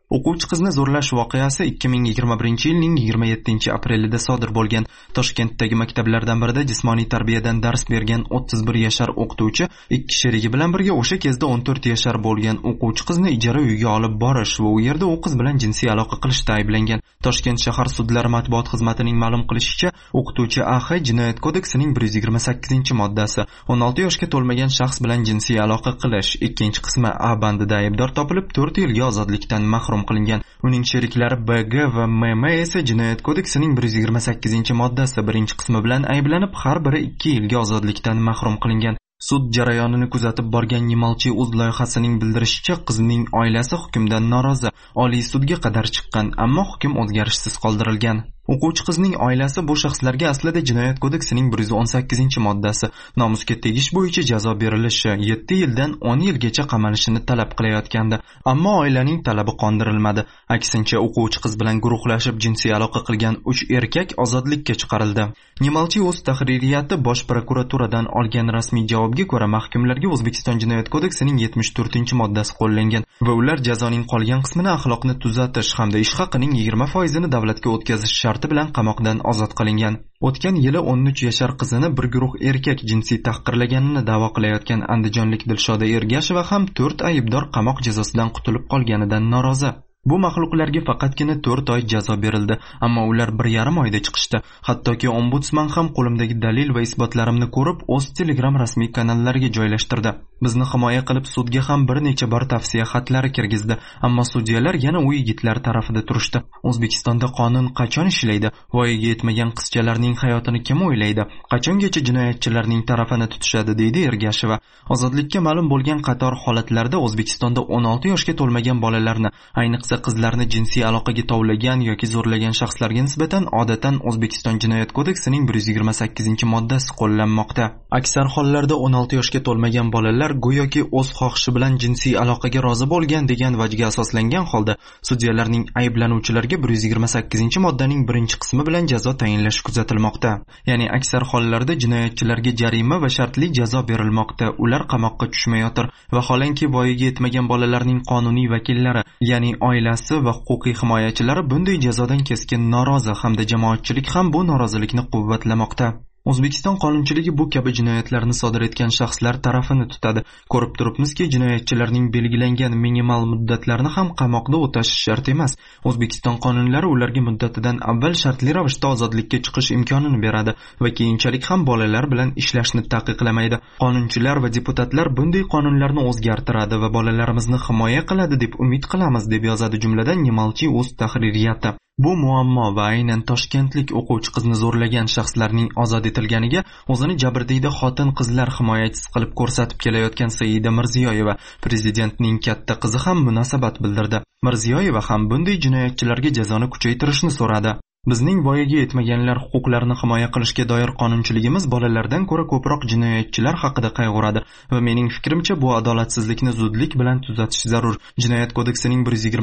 O'quvchi qizni zo'rlash voqeasi 2021-yilning 27-aprelida sodir bo'lgan. Toshkentdagi maktablardan birida jismoniy tarbiyadan dars bergan 31 yashar o'qituvchi ikki sherigi bilan birga o'sha kezda 14 yashar bo'lgan o'quvchi qizni ijara uyga olib borish va u yerda u qiz bilan jinsiy aloqa qilishda ayblangan. Toshkent shahar sudlari matbuot xizmatining ma'lum qilishicha, o'qituvchi A.H. Jinoyat kodeksining 128-moddasi 16 yoshga to'lmagan shaxs bilan jinsiy aloqa qilish, ikkinchi qismi A bandida aybdor topilib 4 yilga ozodlikdan mahrum qilingan. Uning sheriklari B.G. va M.M. esa Jinoyat kodeksining 128-moddasi birinchi qismi bilan ayblanib, har biri 2 yilga ozodlikdan mahrum qilingan. Sud jarayonini kuzatib borgan Nimolchi o'z loyihasining bildirishicha, qizning oilasi hukmdan norozi, Oliy sudga qadar chiqqan, ammo hukm o'zgarishsiz qoldirilgan. O'quvchi qizning oilasi bu shaxslarga aslida Jinoyat kodeksining 118-moddasi nomusga tegish bo'yicha jazo berilishi, 7 yildan 10 yilgacha qamalishini talab qilayotgandi, ammo oilaning talabi qondirilmadi. Aksincha, o'quvchi qiz bilan guruhlashib jinsiy aloqa qilgan 3 erkak ozodlikka chiqarildi. Nimolchi o'z tahririyati Bosh prokuraturadan olgan rasmiy javobga ko'ra, mahkumlarga O'zbekiston Jinoyat kodeksining 74-moddasi qo'llangan va ular jazoning qolgan qismini axloqni tuzatish hamda ish haqining 20%ni davlatga o'tkazish sharti bilan qamoqdan ozod qilingan. O'tgan yili 13 yashar qizini bir guruh erkak jinsiy tahqirlaganini da'vo qilayotgan andijonlik Dilshoda Ergasheva ham 4 aybdor qamoq jazosidan qutulib qolganidan norozi. Bu maxluqlarga faqatgina 4 oy jazo berildi, ammo ular 1,5 oyda chiqishdi. Hattoki ombudsman ham qo'limdagi dalil va isbotlarimni ko'rib, o'z Telegram rasmiy kanallariga joylashtirdi. Bizni himoya qilib sudga ham bir necha bor tavsiya xatlari kirgizdi, ammo sudyalar yana u yigitlar tarafida turishdi. O'zbekistonda qonun qachon ishlaydi? Voyaga yetmagan qizchalarning hayotini kim o'ylaydi? Qachongacha jinoyatchilarning tarafini tutishadi, deydi Ergasheva. Ozodlikka ma'lum bo'lgan qator holatlarda O'zbekistonda 16 yoshga to'lmagan bolalarni, ayniqsa qizlarni jinsiy aloqaga tovlagan yoki zo'rlagan shaxslarga nisbatan odatdan O'zbekiston Jinoyat kodeksining 128-moddasi qo'llanmoqda. Aksar hollarda 16 yoshga to'lmagan bolalar go'yoki o'z xohishi bilan jinsiy aloqaga rozi bo'lgan degan vajga asoslangan holda sudyalarning ayblanuvchilarga 128-moddaning birinchi qismi bilan jazo tayinlashi kuzatilmoqda. Ya'ni aksar hollarda jinoyatchilarga jarima va shartli jazo berilmoqda. Ular qamoqqa tushmayotir. Vaholanki voyaga yetmagan bolalarning qonuniy vakillari, ya'ni oilasi va huquqiy himoyachilari bunday jazodan keskin norozi hamda jamoatchilik ham bu norozilikni quvvatlamoqda. O'zbekiston qonunchiligi bu kabi jinoyatlarni sodir etgan shaxslar tarafini tutadi. Ko'rib turibmizki, jinoyatchilarning belgilangan minimal muddatlarni ham qamoqda o'tash shart emas. O'zbekiston qonunlari ularga muddatidan avval shartli ravishda ozodlikka chiqish imkonini beradi va keyinchalik ham bolalar bilan ishlashni taqiqlamaydi. Qonunchilar va deputatlar bunday qonunlarni o'zgartiradi va bolalarimizni himoya qiladi deb umid qilamiz, deb yozadi jumladan Nimolchi o'z tahririyati. Bu muammo va aynan toshkentlik o'quvchi qizni zo'rlagan shaxslarning ozod etilganiga o'zini jabrdiyda xotin-qizlar himoyachisi qilib ko'rsatib kelayotgan Saida Mirziyoyeva, prezidentning katta qizi ham munosabat bildirdi. Mirziyoyeva ham bunday jinoyatchilarga jazoni kuchaytirishni so'radi. Bizning voyaga yetmaganlar huquqlarini himoya qilishga doir qonunchiligimiz bolalardan ko'ra ko'proq jinoyatchilar haqida qayg'uradi va mening fikrimcha bu adolatsizlikni zudlik bilan tuzatish zarur. Jinoyat kodeksining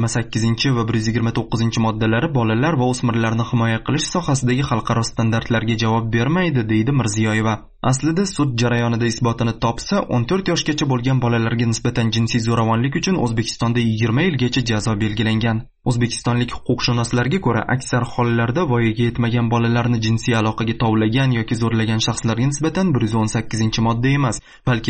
128 va 129-moddalari bolalar va o'smirlarni himoya qilish sohasidagi xalqaro standartlarga javob bermaydi, deydi Mirziyoyeva. Aslida sud jarayonida isbotini topsa, 14 yoshgacha bo'lgan bolalarga nisbatan jinsiy zo'ravonlik uchun O'zbekistonda 20 yilgacha jazo belgilangan. O'zbekistonlik huquqshunoslarga ko'ra, aksar hollarda voyaga yetmagan bolalarni jinsiy aloqaga tovlagan yoki zo'rlagan shaxslarga nisbatan 118-modda emas, balki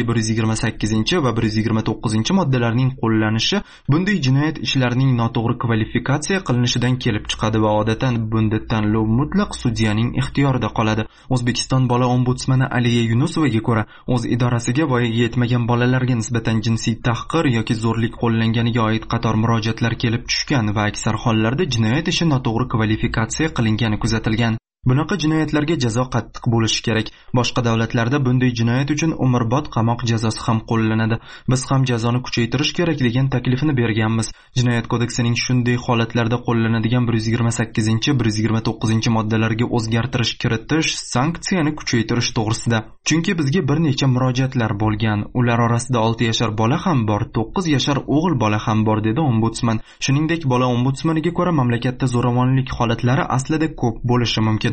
128 va 129-moddalarning qo'llanishi bunday jinoyat ishlarining noto'g'ri kvalifikatsiya qilinishidan kelib chiqadi va odatdan bunda tanlov mutlaq sudyaning ixtiyorida qoladi. O'zbekiston bola ombudsmani Aliya Yunusovaga ko'ra, o'z idorasiga voyaga yetmagan bolalarga nisbatan jinsiy tahqir yoki zo'rlik qo'llanganiga oid qator murojaatlar kelib tushgan va aksar hollarda jinoyat ishi noto'g'ri kvalifikatsiya qilingani kuzatilgan. Bunaqa jinoyatlarga jazo qattiq bo'lishi kerak. Boshqa davlatlarda bunday jinoyat uchun umrbod qamoq jazosi ham qo'llanadi. Biz ham jazoni kuchaytirish kerak degan taklifini berganmiz. Jinoyat kodeksining shunday holatlarda qo'llanadigan 128, 129 moddalariga o'zgartirish kiritish, sanksiyani kuchaytirish to'g'risida. Chunki bizga bir necha murojaatlar bo'lgan. Ular orasida 6 yashar bola ham bor, 9 yashar o'g'il bola ham bor, dedi ombudsman. Shuningdek, bola ombudsmaniga ko'ra mamlakatda zo'ravonlik holatlari aslida ko'p bo'lishi mumkin.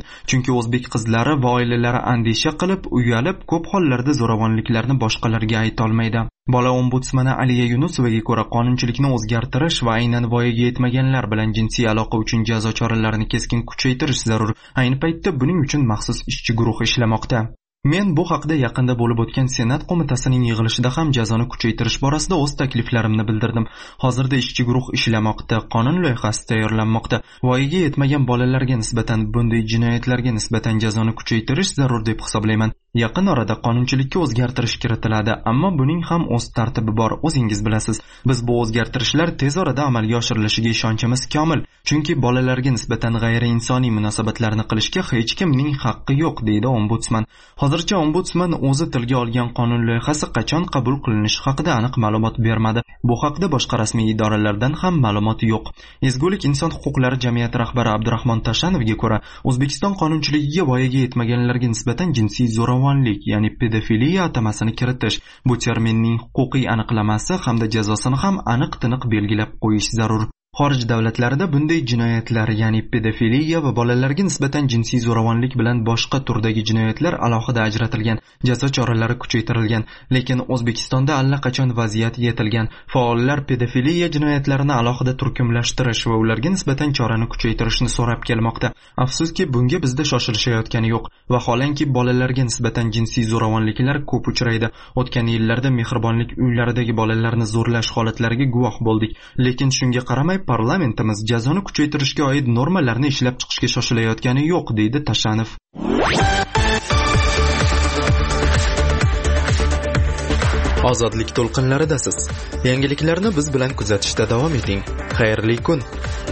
chunki o'zbek qizlari va oilalari andisha qilib, uyalib, ko'p hollarda zo'ravonliklarni boshqalarga ayta olmaydi. Bola ombudsmani Aliya Yunusovaga ko'ra, qonunchilikni o'zgartirish va aynan voyaga yetmaganlar bilan jinsiy aloqa uchun jazo choralarini keskin kuchaytirish zarur. Ayni paytda buning uchun maxsus ishchi guruh ishlamoqda. Men bu haqda yaqinda bo'lib o'tgan Senat qo'mitasining yig'ilishida ham jazoni kuchaytirish borasida o'z takliflarimni bildirdim. Hozirda ishchi guruh ishlamoqda, qonun loyihasi tayyorlanmoqda. Voyaga yetmagan bolalarga nisbatan bunday jinoyatlarga nisbatan jazoni kuchaytirish zarur deb hisoblayman. Yaqin orada qonunchilikka o'zgartirish kiritiladi, ammo buning ham o'z tartibi bor, o'zingiz bilasiz. Biz bu o'zgartirishlar tez orada amalga oshirilishiga ishonchimiz komil, chunki bolalarga nisbatan g'ayriinsoniy munosabatlarni qilishga hech kimning haqqi yo'q, deydi ombudsman. Hozircha ombudsman o'zi tilga olgan qonun loyihasi qachon qabul qilinishi haqida aniq ma'lumot bermadi. Bu haqda boshqa rasmiy idoralardan ham ma'lumot yo'q. Ezgulik inson huquqlari jamiyati rahbari Abdurahmon Tashanovga ko'ra, O'zbekiston qonunchiligiga voyaga yetmaganlarga nisbatan jinsiy zo'ravonlik, ya'ni pedofiliya atamasini kiritish, bu terminning huquqiy aniqlamasi hamda jazosini ham aniq-tiniq belgilab qo'yish zarur. Xorij davlatlarida bunday jinoyatlar, ya'ni pedofiliya va bolalarga nisbatan jinsiy zo'ravonlik bilan boshqa turdagi jinoyatlar alohida ajratilgan, jazo choralari kuchaytirilgan, lekin O'zbekistonda allaqachon vaziyat yetilgan. Faollar pedofiliya jinoyatlarini alohida turkumlashtirish va ularga nisbatan chorani kuchaytirishni so'rab kelmoqda. Afsuski, bunga bizda shoshilishayotgani yo'q. Vaholanki bolalarga nisbatan jinsiy zo'ravonliklar ko'p uchraydi. O'tgan yillarda mehribonlik uylaridagi bolalarni zo'rlash holatlariga guvoh bo'ldik, lekin shunga qaramay parlamentimiz jazoni kuchaytirishga oid normalarni ishlab chiqishga shoshilayotgani yo'q, deydi Tashanov. Ozodlik to'lqinlaridasiz. Yangiliklarni biz bilan kuzatishda davom eting. Xayrli kun.